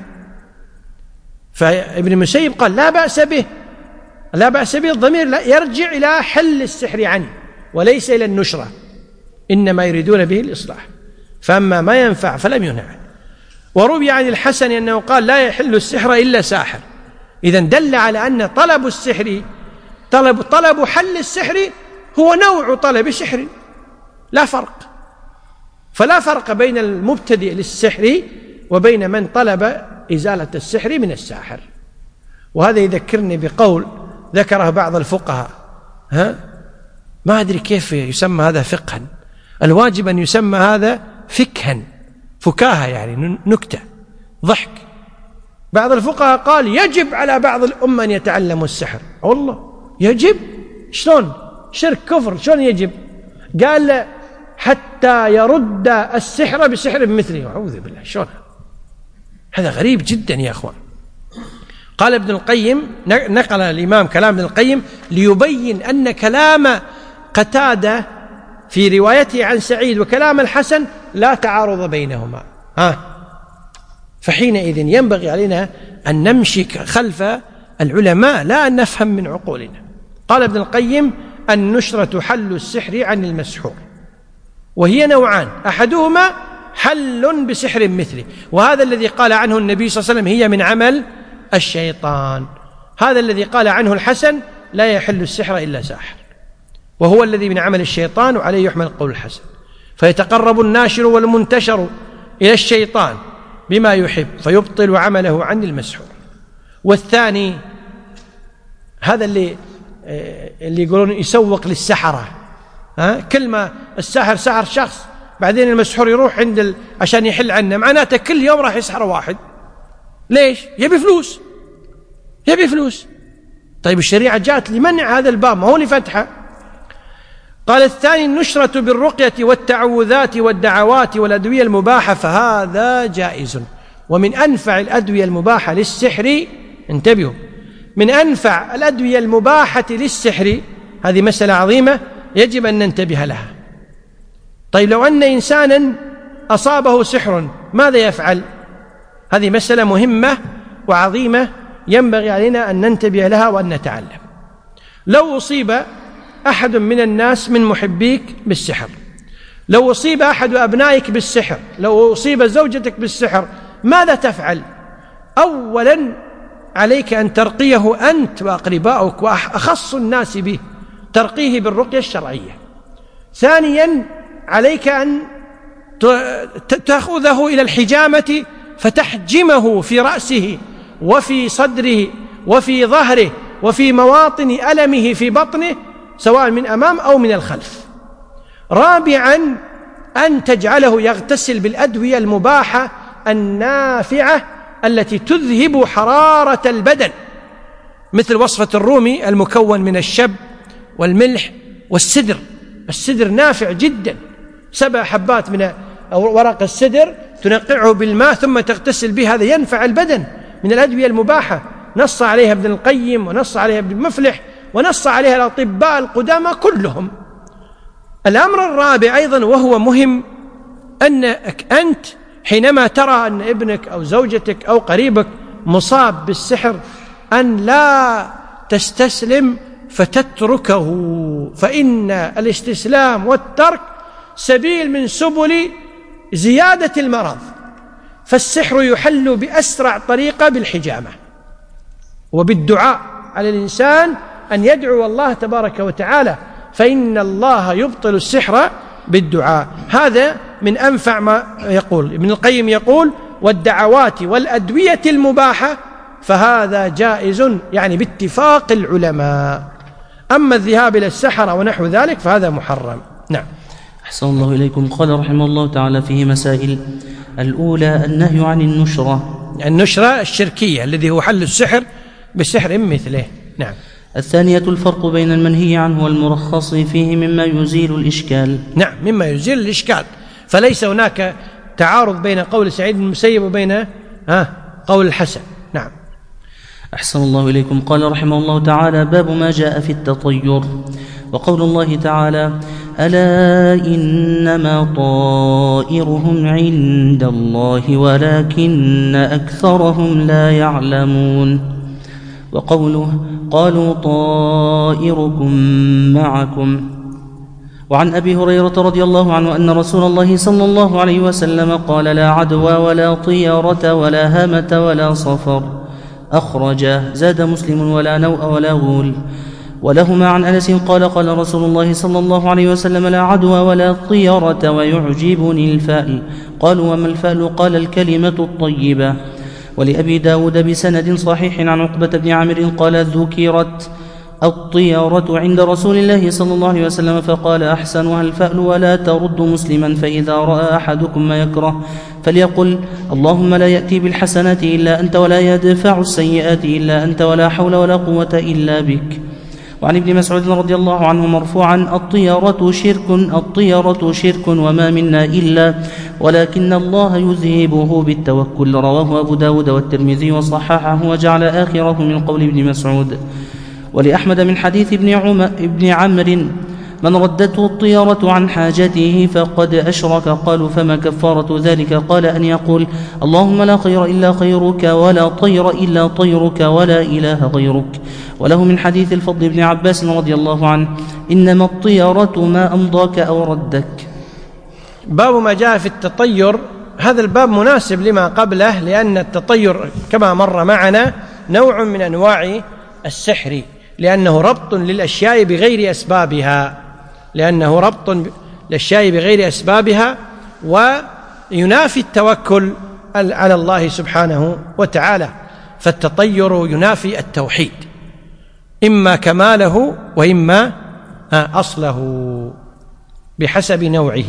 فابن المسيب قال: لا بأس به، لا بأس به، الضمير لا يرجع إلى حل السحر عنه وليس إلى النشرة، إنما يريدون به الإصلاح، فأما ما ينفع فلم ينهى عنه. وروي عن الحسن أنه قال: لا يحل السحر إلا ساحر. إذن دل على أن طلب السحر طلب طلب حل السحر هو نوع طلب سحر، لا فرق. فلا فرق بين المبتدئ للسحر وبين من طلب إزالة السحر من الساحر. وهذا يذكرني بقول ذكره بعض الفقهاء، ها ما أدري كيف يسمى هذا فقها، الواجب أن يسمى هذا فكها، فكاهة يعني نكتة، ضحك. بعض الفقهاء قال: يجب على بعض الأمة أن يتعلموا السحر. والله يجب؟ شلون؟ شرك كفر، شلون يجب؟ قال: حتى يرد السحر بسحر مثله. أعوذ بالله، شلون؟ هذا غريب جدا يا أخوان. قال ابن القيم، نقل الإمام كلام ابن القيم ليبين أن كلام قتادة في روايته عن سعيد وكلام الحسن لا تعارض بينهما. ها فحينئذ ينبغي علينا أن نمشي خلف العلماء لا أن نفهم من عقولنا. قال ابن القيم: النشرة حل السحر عن المسحور، وهي نوعان: أحدهما حل بسحر مثله، وهذا الذي قال عنه النبي صلى الله عليه وسلم هي من عمل الشيطان. هذا الذي قال عنه الحسن لا يحل السحر إلا ساحر، وهو الذي من عمل الشيطان، وعليه يحمل قول الحسن. فيتقرب الناشر والمنتشر إلى الشيطان بما يحب فيبطل عمله عن المسحور. والثاني هذا اللي اللي يقولون يسوق للسحرة، ها كل ما الساحر سحر شخص بعدين المسحور يروح عند ال... عشان يحل عنه، معناته كل يوم راح يسحر واحد. ليش؟ يبي فلوس، يبي فلوس. طيب الشريعة جاءت لمنع هذا الباب، ما هو لفتحه. قال الثاني: النشرة بالرقية والتعوذات والدعوات والأدوية المباحة، فهذا جائز. ومن أنفع الأدوية المباحة للسحر، انتبهوا، من أنفع الأدوية المباحة للسحر، هذه مسألة عظيمة يجب أن ننتبه لها. طيب لو أن إنسانا أصابه سحر ماذا يفعل؟ هذه مسألة مهمة وعظيمة ينبغي علينا أن ننتبه لها وأن نتعلم. لو أصيب أحد من الناس من محبيك بالسحر، لو أصيب أحد أبنائك بالسحر، لو أصيب زوجتك بالسحر، ماذا تفعل؟ أولا عليك أن ترقيه أنت وأقرباؤك وأخص الناس به، ترقيه بالرقية الشرعية. ثانيا عليك أن تأخذه إلى الحجامة فتحجمه في رأسه وفي صدره وفي ظهره وفي مواطن ألمه في بطنه سواء من أمام أو من الخلف. رابعا أن تجعله يغتسل بالأدوية المباحة النافعة التي تذهب حرارة البدن، مثل وصفة الرومي المكون من الشب والملح والسدر. السدر نافع جدا، سبع حبات من ورق السدر تنقعه بالماء ثم تغتسل به، هذا ينفع البدن من الأدوية المباحة، نص عليها ابن القيم ونص عليها ابن مفلح ونص عليها الأطباء القدامى كلهم. الأمر الرابع أيضا وهو مهم، أنك أنت حينما ترى أن ابنك أو زوجتك أو قريبك مصاب بالسحر أن لا تستسلم فتتركه، فإن الاستسلام والترك سبيل من سبل زيادة المرض. فالسحر يحل بأسرع طريقة بالحجامة وبالدعاء، على الإنسان أن يدعو الله تبارك وتعالى، فإن الله يبطل السحر بالدعاء. هذا من أنفع ما يقول ابن القيم، يقول والدعوات والأدوية المباحة فهذا جائز، يعني باتفاق العلماء. أما الذهاب إلى السحرة ونحو ذلك فهذا محرم. نعم. أحسن الله إليكم. قال رحمه الله تعالى فيه مسائل. الأولى النهي عن النشرة، النشرة الشركية الذي هو حل السحر بسحر مثله. نعم. الثانية الفرق بين المنهي عنه والمرخص فيه مما يزيل الإشكال. نعم، مما يزيل الإشكال، فليس هناك تعارض بين قول سعيد بن المسيب وبين ها قول الحسن. نعم. أحسن الله إليكم. قال رحمه الله تعالى باب ما جاء في التطير. وقول الله تعالى ألا إنما طائرهم عند الله ولكن أكثرهم لا يعلمون. وقوله قالوا طائركم معكم. وعن أبي هريرة رضي الله عنه أن رسول الله صلى الله عليه وسلم قال لا عدوى ولا طيرة ولا هامة ولا صفر. أخرجه. زاد مسلم ولا نوء ولا غول. ولهما عن أنس قال قال رسول الله صلى الله عليه وسلم لا عدوى ولا طيرة ويعجبني الفأل. قالوا وما الفأل؟ قال الكلمة الطيبة. ولأبي داود بسند صحيح عن عقبة بن عامر قال ذكرت الطيرة عند رسول الله صلى الله عليه وسلم فقال أحسنها الفأل ولا ترد مسلما، فإذا رأى أحدكم ما يكره فليقل اللهم لا يأتي بالحسنات إلا أنت ولا يدفع السيئات إلا أنت ولا حول ولا قوة إلا بك. وعن ابن مسعود رضي الله عنه مرفوعا الطيرة شرك الطيرة شرك وما منا إلا ولكن الله يذهبه بالتوكل. رواه أبو داود والترمذي وصححه وجعل آخره من قول ابن مسعود. ولأحمد من حديث ابن عمرو من ردته الطيرة عن حاجته فقد أشرك. قالوا فما كفارة ذلك؟ قال أن يقول اللهم لا خير إلا خيرك ولا طير إلا طيرك ولا إله غيرك. وله من حديث الفضل بن عباس رضي الله عنه إنما الطيرة ما أمضاك أو ردك. باب ما جاء في التطير. هذا الباب مناسب لما قبله، لأن التطير كما مر معنا نوع من أنواع السحر، لأنه ربط للأشياء بغير أسبابها لأنه ربط للأشياء بغير أسبابها وينافي التوكل على الله سبحانه وتعالى. فالتطير ينافي التوحيد، إما كماله وإما أصله بحسب نوعه.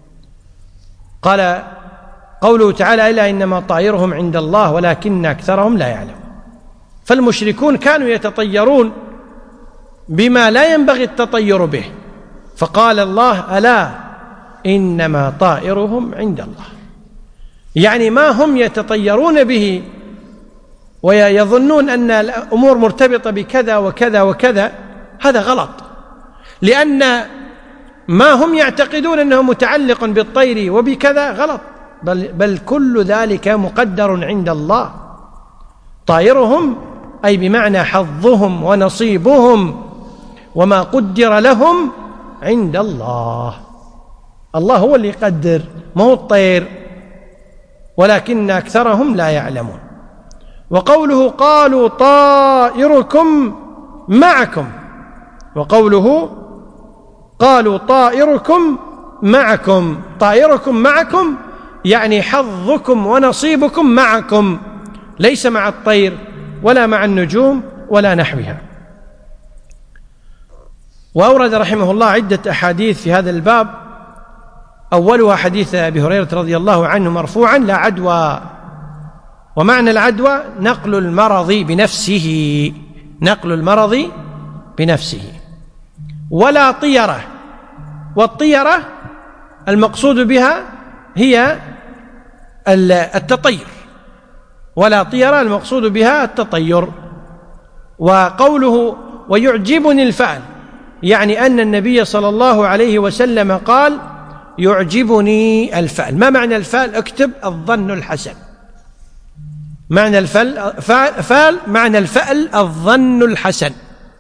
قال قوله تعالى إلا إنما طائرهم عند الله ولكن أكثرهم لا يعلمون. فالمشركون كانوا يتطيرون بما لا ينبغي التطير به، فقال الله ألا إنما طائرهم عند الله، يعني ما هم يتطيرون به ويظنون أن الأمور مرتبطة بكذا وكذا وكذا، هذا غلط، لأن ما هم يعتقدون أنه متعلق بالطير وبكذا غلط، بل, بل كل ذلك مقدر عند الله. طائرهم أي بمعنى حظهم ونصيبهم وما قدر لهم عند الله. الله هو اللي يقدر، ما هو الطير، ولكن أكثرهم لا يعلمون. وقوله قالوا طائركم معكم، وقوله قالوا طائركم معكم، طائركم معكم يعني حظكم ونصيبكم معكم، ليس مع الطير ولا مع النجوم ولا نحوها. وأورد رحمه الله عدة أحاديث في هذا الباب، أولها حديث أبي هريرة رضي الله عنه مرفوعا: لا عدوى. ومعنى العدوى نقل المرض بنفسه، نقل المرض بنفسه. ولا طيرة، والطيرة المقصود بها هي التطير، ولا طيرة المقصود بها التطير. وقوله ويعجبني الفأل يعني أن النبي صلى الله عليه وسلم قال يعجبني الفأل. ما معنى الفأل؟ اكتب: الظن الحسن. معنى الفأل فأل معنى الفأل الظن الحسن.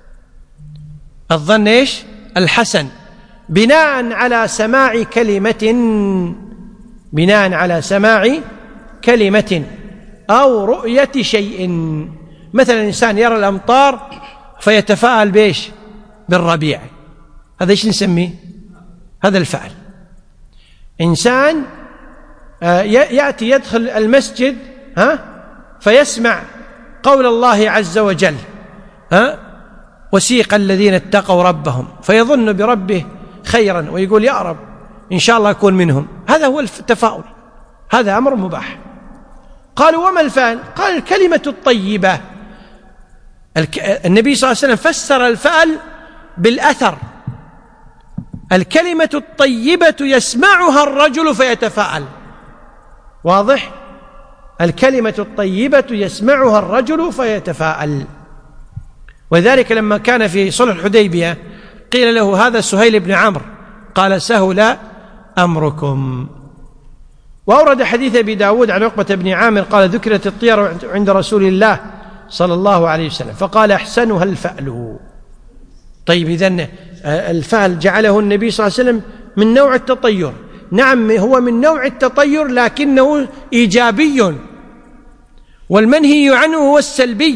الظن ايش؟ الحسن، بناء على سماع كلمة، بناء على سماع كلمة أو رؤية شيء. مثلا الإنسان يرى الأمطار فيتفاءل بإيش؟ بالربيع، هذا إيش نسميه؟ هذا الفعل. إنسان يأتي يدخل المسجد ها فيسمع قول الله عز وجل ها وسيق الذين اتقوا ربهم، فيظن بربه خيرا ويقول يا رب إن شاء الله أكون منهم، هذا هو التفاؤل، هذا أمر مباح. قالوا وما الفأل؟ قال الكلمة الطيبة. النبي صلى الله عليه وسلم فسر الفأل بالأثر، الكلمة الطيبة يسمعها الرجل فيتفاءل. واضح؟ الكلمة الطيبة يسمعها الرجل فيتفاءل. وذلك لما كان في صلح الحديبية قيل له هذا سهيل بن عمرو، قال سهل أمركم. وأورد حديث أبي داود عن عقبة بن عامر قال ذكرت الطير عند رسول الله صلى الله عليه وسلم فقال أحسنها الفأل. طيب إذن الفأل جعله النبي صلى الله عليه وسلم من نوع التطير. نعم هو من نوع التطير لكنه إيجابي، والمنهي عنه هو السلبي.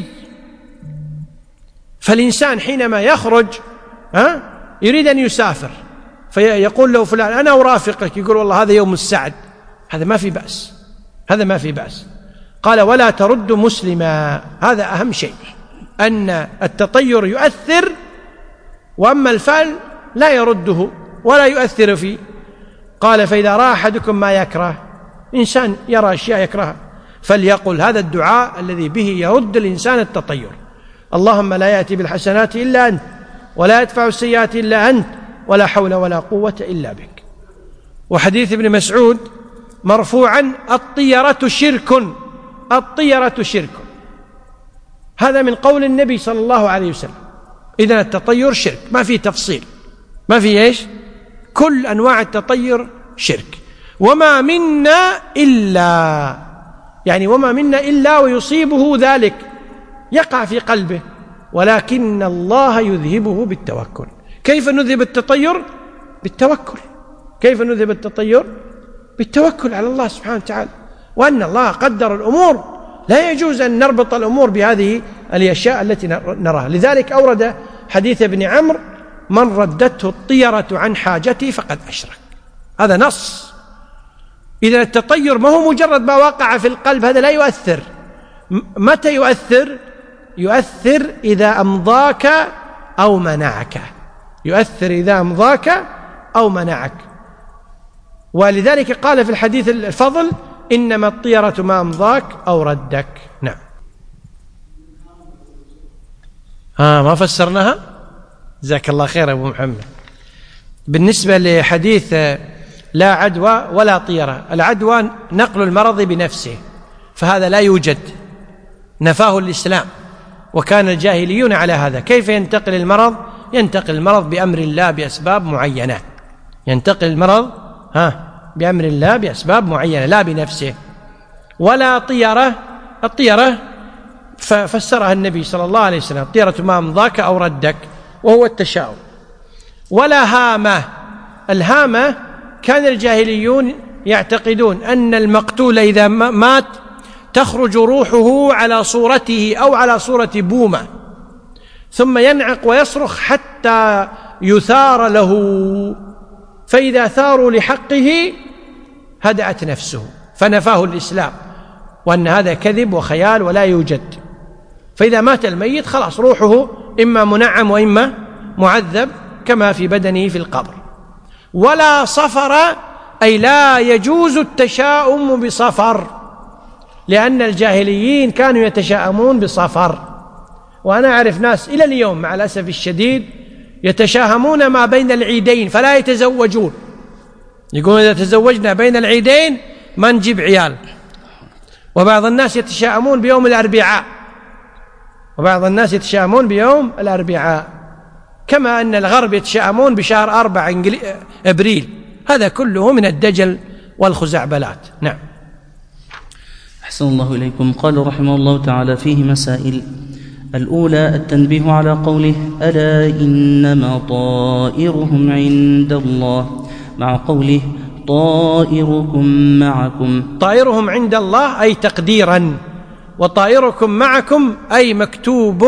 فالإنسان حينما يخرج ها يريد أن يسافر فيقول له فلان أنا أرافقك، يقول والله هذا يوم السعد، هذا ما في بأس، هذا ما في بأس. قال ولا ترد مسلما، هذا أهم شيء، أن التطير يؤثر، وأما الفأل لا يرده ولا يؤثر فيه. قال فإذا رأى أحدكم ما يكره، إنسان يرى أشياء يكرهها فليقل هذا الدعاء الذي به يرد الإنسان التطير: اللهم لا يأتي بالحسنات إلا أنت ولا يدفع السيئات إلا أنت ولا حول ولا قوة إلا بك. وحديث ابن مسعود مرفوعا الطيرة شرك، الطيرة شرك، هذا من قول النبي صلى الله عليه وسلم. إذن التطير شرك، ما في تفصيل، ما في إيش، كل أنواع التطير شرك. وما منا إلا، يعني وما منا إلا ويصيبه ذلك، يقع في قلبه، ولكن الله يذهبه بالتوكل. كيف نذهب التطير؟ بالتوكل. كيف نذهب التطير؟ بالتوكل على الله سبحانه وتعالى، وأن الله قدر الأمور، لا يجوز أن نربط الأمور بهذه الأشياء التي نراها. لذلك أورد حديث ابن عمرو من ردته الطيرة عن حاجته فقد أشرك، هذا نص. إذن التطير ما هو مجرد ما وقع في القلب، هذا لا يؤثر. متى يؤثر؟ يؤثر إذا أمضاك أو منعك، يؤثر إذا أمضاك أو منعك. ولذلك قال في الحديث الفضل إنما الطيرة ما أمضاك أو ردك. نعم. ها ما فسرناها؟ جزاك الله خير أبو محمد. بالنسبة لحديث لا عدوى ولا طيرة، العدوى نقل المرض بنفسه، فهذا لا يوجد، نفاه الإسلام، وكان الجاهليون على هذا. كيف ينتقل المرض؟ ينتقل المرض بأمر الله بأسباب معينة، ينتقل المرض ها بأمر الله بأسباب معينة لا بنفسه. ولا طيرة، الطيرة ففسرها النبي صلى الله عليه وسلم: الطيرة ما أمضاك أو ردك، وهو التشاؤم. ولا هامة. الهامة كان الجاهليون يعتقدون أن المقتول إذا مات تخرج روحه على صورته أو على صورة بومة، ثم ينعق ويصرخ حتى يثار له، فإذا ثاروا لحقه هدأت نفسه، فنفاه الإسلام وأن هذا كذب وخيال ولا يوجد. فإذا مات الميت خلاص روحه إما منعم وإما معذب كما في بدنه في القبر. ولا صفر، أي لا يجوز التشاؤم بصفر، لأن الجاهليين كانوا يتشاءمون بصفر. وأنا أعرف ناس إلى اليوم مع الأسف الشديد يتشاهمون ما بين العيدين فلا يتزوجون، يقولون إذا تزوجنا بين العيدين ما نجيب عيال. وبعض الناس يتشاءمون بيوم الأربعاء، وبعض الناس يتشاءمون بيوم الأربعاء، كما أن الغرب يتشاءمون بشهر أربع أبريل. هذا كله من الدجل والخزعبلات. نعم. أحسن الله إليكم. قال رحمه الله تعالى: فيه مسائل. الأولى التنبيه على قوله: ألا إنما طائرهم عند الله، مع قوله: طائركم معكم. طائرهم عند الله أي تقديرا، وطائركم معكم أي مكتوب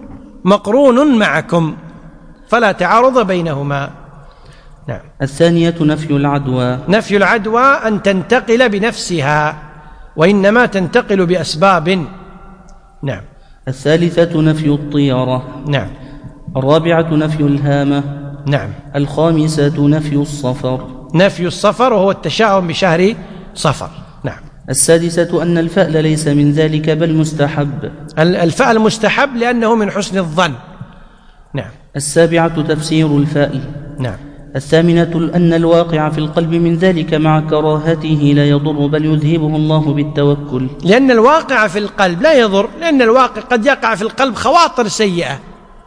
مقرون معكم، فلا تعارض بينهما. نعم. الثانية نفي العدوى. نفي العدوى أن تنتقل بنفسها، وإنما تنتقل بأسباب. نعم. الثالثة نفي الطيرة. نعم. الرابعة نفي الهامة. نعم. الخامسة نفي الصفر. نفي الصفر وهو التشاؤم بشهر صفر. نعم. السادسة أن الفأل ليس من ذلك بل مستحب. الفأل مستحب لأنه من حسن الظن. نعم. السابعة تفسير الفأل. نعم. الثامنة أن الواقع في القلب من ذلك مع كراهته لا يضر بل يذهبه الله بالتوكل. لأن الواقع في القلب لا يضر، لأن الواقع قد يقع في القلب خواطر سيئة.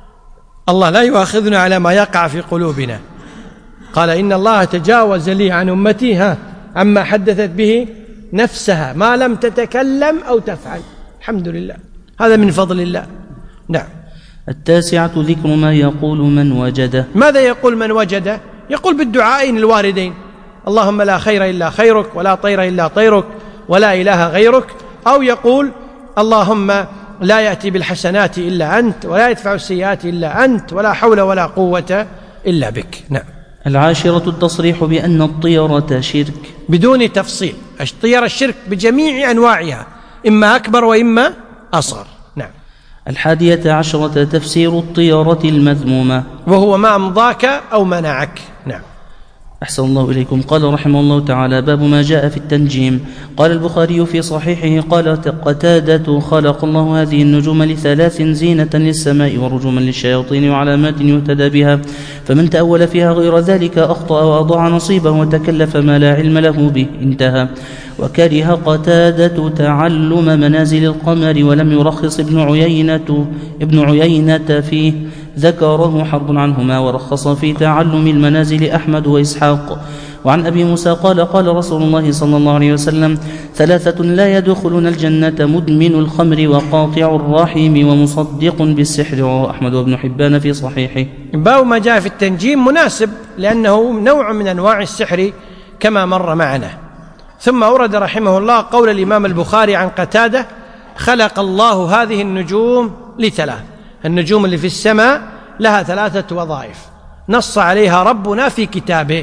الله لا يؤاخذنا على ما يقع في قلوبنا، قال: إن الله تجاوز لي عن أمتي ها عما حدثت به نفسها ما لم تتكلم أو تفعل. الحمد لله، هذا من فضل الله. نعم. التاسعة ذكر ما يقول من وجده. ماذا يقول من وجده؟ يقول بالدعائين الواردين: اللهم لا خير إلا خيرك، ولا طير إلا طيرك، ولا إله غيرك. أو يقول: اللهم لا يأتي بالحسنات إلا أنت، ولا يدفع السيئات إلا أنت، ولا حول ولا قوة إلا بك. نعم. العاشرة التصريح بأن الطيرة شرك بدون تفصيل. الطيرة الشرك بجميع أنواعها، إما أكبر وإما أصغر. نعم. الحادية عشرة تفسير الطيرة المذمومة، وهو ما أمضاك أو منعك. نعم. أحسن الله إليكم. قال رحمه الله تعالى: باب ما جاء في التنجيم. قال البخاري في صحيحه: قال قتادة: خلق الله هذه النجوم لثلاث: زينة للسماء، ورجوما للشياطين، وعلامات يهتدى بها، فمن تأول فيها غير ذلك أخطأ وأضاع نصيبه وتكلف ما لا علم له به. انتهى. وكره قتادة تعلم منازل القمر، ولم يرخص ابن عيينة ابن عيينة فيه، ذكره حرب عنهما، ورخص في تعلم المنازل أحمد وإسحاق. وعن أبي موسى قال: قال رسول الله صلى الله عليه وسلم: ثلاثة لا يدخلون الجنة: مدمن الخمر، وقاطع الرحم، ومصدق بالسحر. رواه أحمد وابن حبان في صحيحه. باب ما جاء في التنجيم مناسب، لأنه نوع من أنواع السحر كما مر معنا. ثم أورد رحمه الله قول الإمام البخاري عن قتادة: خلق الله هذه النجوم لثلاث. النجوم اللي في السماء لها ثلاثة وظائف نص عليها ربنا في كتابه.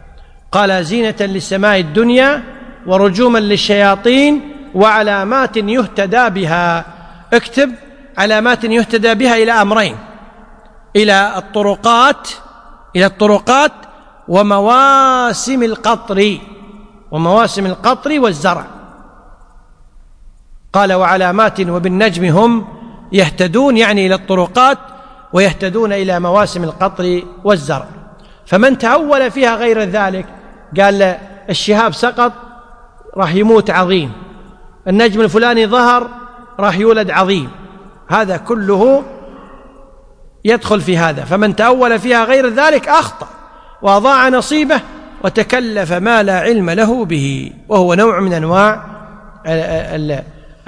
قال: زينة للسماء الدنيا، ورجوما للشياطين، وعلامات يهتدى بها. اكتب: علامات يهتدى بها إلى أمرين: إلى الطرقات إلى الطرقات ومواسم القطر ومواسم القطر والزرع. قال: وعلامات وبالنجم هم يهتدون، يعني إلى الطرقات، ويهتدون إلى مواسم القطر والزرع. فمن تأول فيها غير ذلك، قال الشهاب سقط راح يموت عظيم، النجم الفلاني ظهر راح يولد عظيم، هذا كله يدخل في هذا. فمن تأول فيها غير ذلك أخطأ وأضاع نصيبه وتكلف ما لا علم له به، وهو نوع من أنواع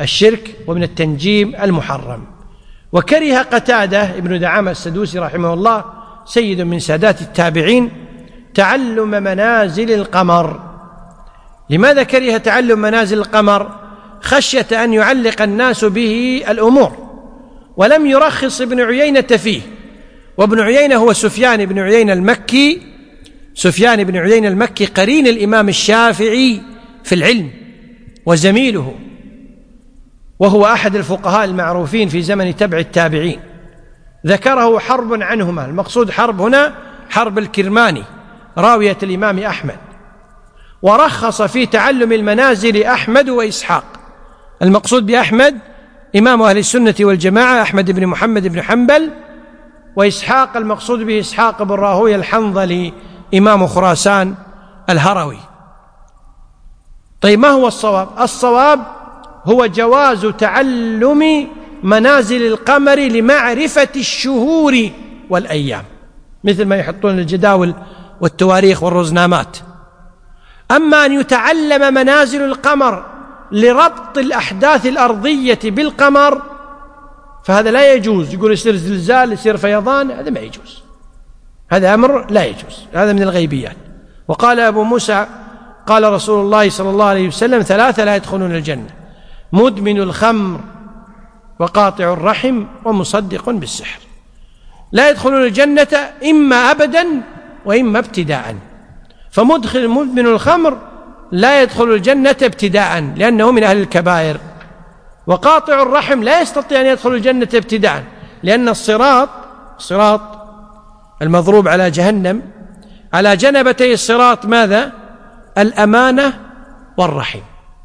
الشرك ومن التنجيم المحرم. وكره قتادة ابن دعامة السدوسي رحمه الله سيد من سادات التابعين تعلم منازل القمر. لماذا كره تعلم منازل القمر؟ خشية أن يعلق الناس به الأمور، ولم يرخص ابن عيينة فيه. وابن عيينة هو سفيان بن عيينة المكي، سفيان بن عيينة المكي قرين الإمام الشافعي في العلم وزميله، وهو أحد الفقهاء المعروفين في زمن تبع التابعين. ذكره حرب عنهما، المقصود حرب هنا حرب الكرماني راوية الإمام أحمد. ورخص في تعلم المنازل أحمد وإسحاق. المقصود بأحمد إمام أهل السنة والجماعة أحمد بن محمد بن حنبل، وإسحاق المقصود به إسحاق بن راهويه الحنظلي إمام خراسان الهروي. طيب ما هو الصواب؟ الصواب هو جواز تعلم منازل القمر لمعرفة الشهور والأيام، مثل ما يحطون الجداول والتواريخ والرزنامات. أما أن يتعلم منازل القمر لربط الأحداث الأرضية بالقمر فهذا لا يجوز. يقول يصير زلزال، يصير فيضان، هذا ما يجوز، هذا أمر لا يجوز، هذا من الغيبيات. وقال أبو موسى قال رسول الله صلى الله عليه وسلم ثلاثة لا يدخلون الجنة: مدمن الخمر وقاطع الرحم ومصدق بالسحر. لا يدخلون الجنة إما أبدا وإما ابتداء. فمدخل مدمن الخمر لا يدخل الجنة ابتداء لأنه من أهل الكبائر، وقاطع الرحم لا يستطيع أن يدخل الجنة ابتداء لأن الصراط صراط المضروب على جهنم على جنبتي الصراط ماذا؟ الأمانة والرحم.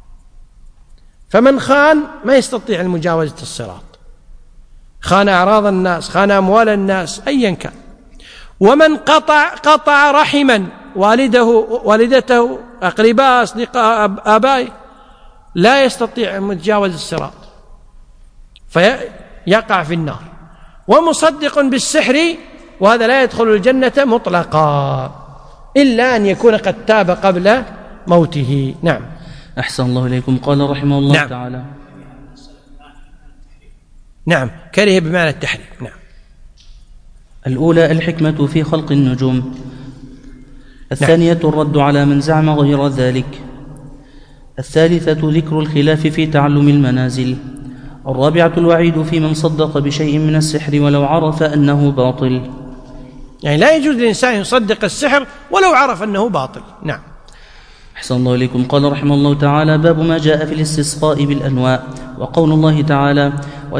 فمن خان ما يستطيع المجاوزة الصراط، خان أعراض الناس، خان أموال الناس، أيا كان. ومن قطع قطع رحما والده والدته أقرباء أصدقاء آبائه لا يستطيع مجاوزة الصراط فيقع في النار. ومصدق بالسحر، وهذا لا يدخل الجنة مطلقا إلا أن يكون قد تاب قبل موته. نعم. أحسن الله إليكم. قال رحمه الله نعم. تعالى نعم كره بمعنى التحريم. نعم. الأولى الحكمة في خلق النجوم. الثانية نعم. الرد على من زعم غير ذلك. الثالثة ذكر الخلاف في تعلم المنازل. الرابعة الوعيد في من صدق بشيء من السحر ولو عرف أنه باطل. يعني لا يجوز للإنسان يصدق السحر ولو عرف أنه باطل. نعم. أحسن الله إليكم. قال رحمه الله تعالى: باب ما جاء في الاستسقاء بالأنواء. وقول الله تعالى: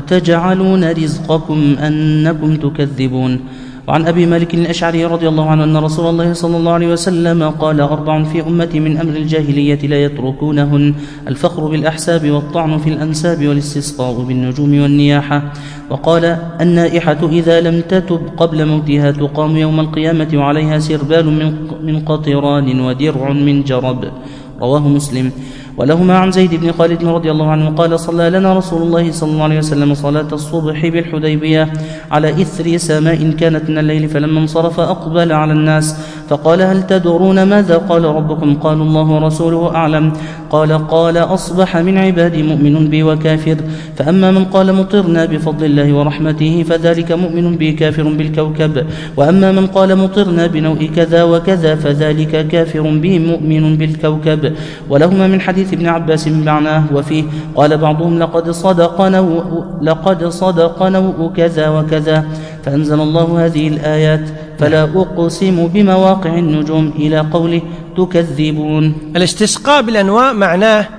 وتجعلون رزقكم أنكم تكذبون. وعن أبي مالك الأشعري رضي الله عنه أن رسول الله صلى الله عليه وسلم قال: أربع في أمتي من أمر الجاهلية لا يتركونهن: الفخر بالأحساب، والطعن في الأنساب، والاستسقاء بالنجوم، والنياحة. وقال: النائحة إذا لم تتب قبل موتها تقام يوم القيامة وعليها سربال من قطران ودرع من جرب. رواه مسلم. ولهما عن زيد بن خالد رضي الله عنه قال: صلى لنا رسول الله صلى الله عليه وسلم صلاة الصبح بالحديبية على إثر سماء كانت من الليل، فلما انصرف أقبل على الناس فقال: هل تدرون ماذا قال ربكم؟ قالوا: الله ورسوله أعلم. قال: قال: أصبح من عبادي مؤمن بي وكافر، فأما من قال مطرنا بفضل الله ورحمته فذلك مؤمن بي كافر بالكوكب، وأما من قال مطرنا بنوء كذا وكذا فذلك كافر بي مؤمن بالكوكب. ولهما من حديث ابن عباس معناه وفيه قال بعضهم: لقد صدق نوء لقد صدق نوء كذا وكذا، فأنزل الله هذه الآيات: فلا أقسم بمواقع النجوم إلى قوله: تكذبون. الاستسقاء بالأنواء معناه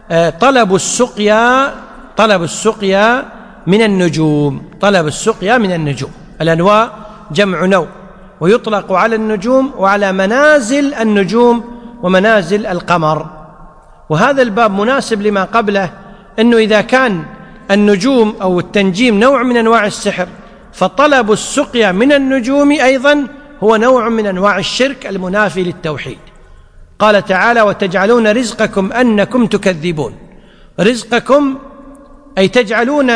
طلب السقيا طلب السقيا من النجوم طلب السقيا من النجوم. الأنواء جمع نوء، ويطلق على النجوم وعلى منازل النجوم ومنازل القمر. وهذا الباب مناسب لما قبله، أنه إذا كان النجوم أو التنجيم نوع من أنواع السحر، فطلب السقيا من النجوم أيضا هو نوع من أنواع الشرك المنافي للتوحيد. قال تعالى: وتجعلون رزقكم أنكم تكذبون. رزقكم أي تجعلون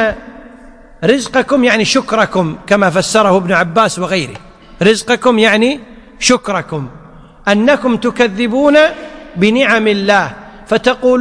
رزقكم يعني شكركم، كما فسره ابن عباس وغيره. رزقكم يعني شكركم، أنكم تكذبون بنعم الله، فتقولون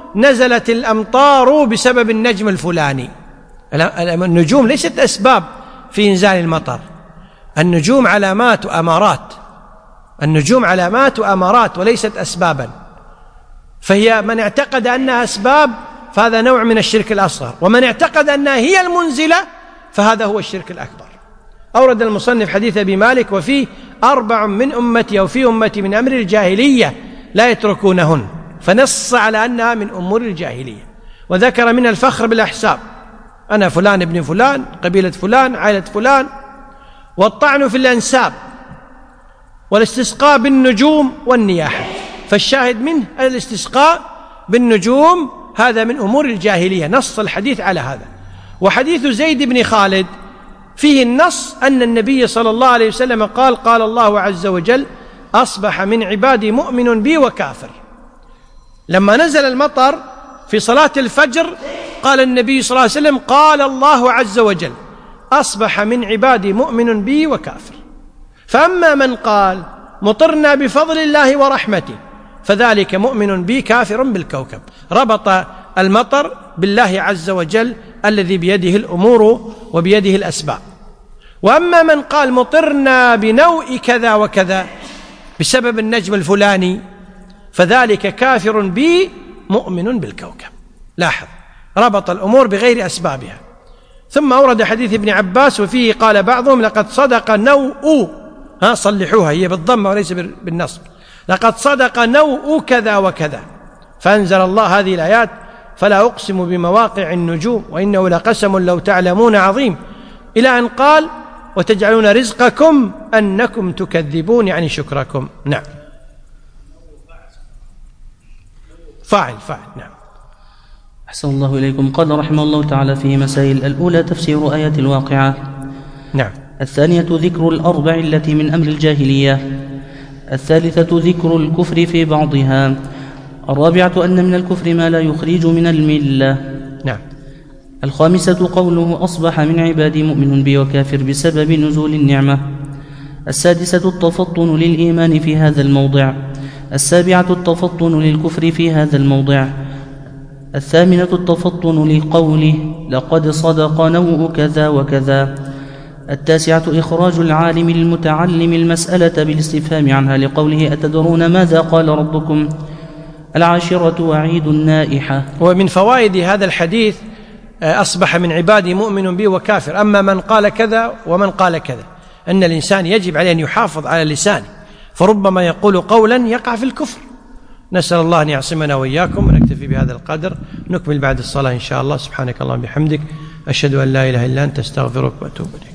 نزلت الأمطار بسبب النجم الفلاني. النجوم ليست أسباب في إنزال المطر، النجوم علامات وأمارات، النجوم علامات وأمارات وليست أسبابا. فهي من اعتقد أنها أسباب فهذا نوع من الشرك الأصغر، ومن اعتقد أنها هي المنزلة فهذا هو الشرك الأكبر. أورد المصنف حديث أبي مالك: وفيه أربع من أمتي أو في أمتي من أمر الجاهلية لا يتركونهن، فنص على أنها من أمور الجاهلية، وذكر من الفخر بالأحساب: أنا فلان ابن فلان، قبيلة فلان، عائلة فلان، والطعن في الأنساب، والاستسقاء بالنجوم والنياحة. فالشاهد منه الاستسقاء بالنجوم هذا من أمور الجاهلية، نص الحديث على هذا. وحديث زيد بن خالد فيه النص أن النبي صلى الله عليه وسلم قال: قال الله عز وجل: أصبح من عبادي مؤمن بي وكافر. لما نزل المطر في صلاة الفجر قال النبي صلى الله عليه وسلم: قال الله عز وجل: أصبح من عبادي مؤمن بي وكافر. فأما من قال: مطرنا بفضل الله ورحمته، فذلك مؤمن بي كافر بالكوكب. ربط المطر بالله عز وجل الذي بيده الأمور وبيده الأسباب. وأما من قال: مطرنا بنوء كذا وكذا بسبب النجم الفلاني، فذلك كافر بي مؤمن بالكوكب. لاحظ، ربط الأمور بغير أسبابها. ثم أورد حديث ابن عباس وفيه قال بعضهم: لقد صدق نوء، ها صلحوها، هي بالضمة وليس بالنصب، لقد صدق نوء كذا وكذا. فأنزل الله هذه الآيات: فلا أقسم بمواقع النجوم وإنه لقسم لو تعلمون عظيم، إلى أن قال: وتجعلون رزقكم أنكم تكذبون، يعني شكركم. نعم، فاعل فاعل. نعم. أحسن الله إليكم. قال رحمه الله تعالى فيه مسائل: الأولى تفسير آيات الواقعة. نعم. الثانية ذكر الأربع التي من أمر الجاهلية. الثالثة ذكر الكفر في بعضها. الرابعة أن من الكفر ما لا يخرج من الملة. نعم. الخامسة قوله: أصبح من عبادي مؤمن بي وكافر بسبب نزول النعمة. السادسة التفطن للإيمان في هذا الموضع. السابعة التفطن للكفر في هذا الموضع. الثامنة التفطن لقوله: لقد صدق نوء كذا وكذا. التاسعة إخراج العالم المتعلم المسألة بالاستفهام عنها لقوله: أتدرون ماذا قال ربكم. العاشرة وعيد النائحة. ومن فوائد هذا الحديث: أصبح من عبادي مؤمن بي وكافر. أما من قال كذا ومن قال كذا، أن الإنسان يجب عليه أن يحافظ على لسانه، فربما يقول قولا يقع في الكفر. نسأل الله أن يعصمنا وإياكم، ونكتفي بهذا القدر، نكمل بعد الصلاة إن شاء الله. سبحانك اللهم وبحمدك، أشهد أن لا إله إلا أنت، أستغفرك وأتوب إليك.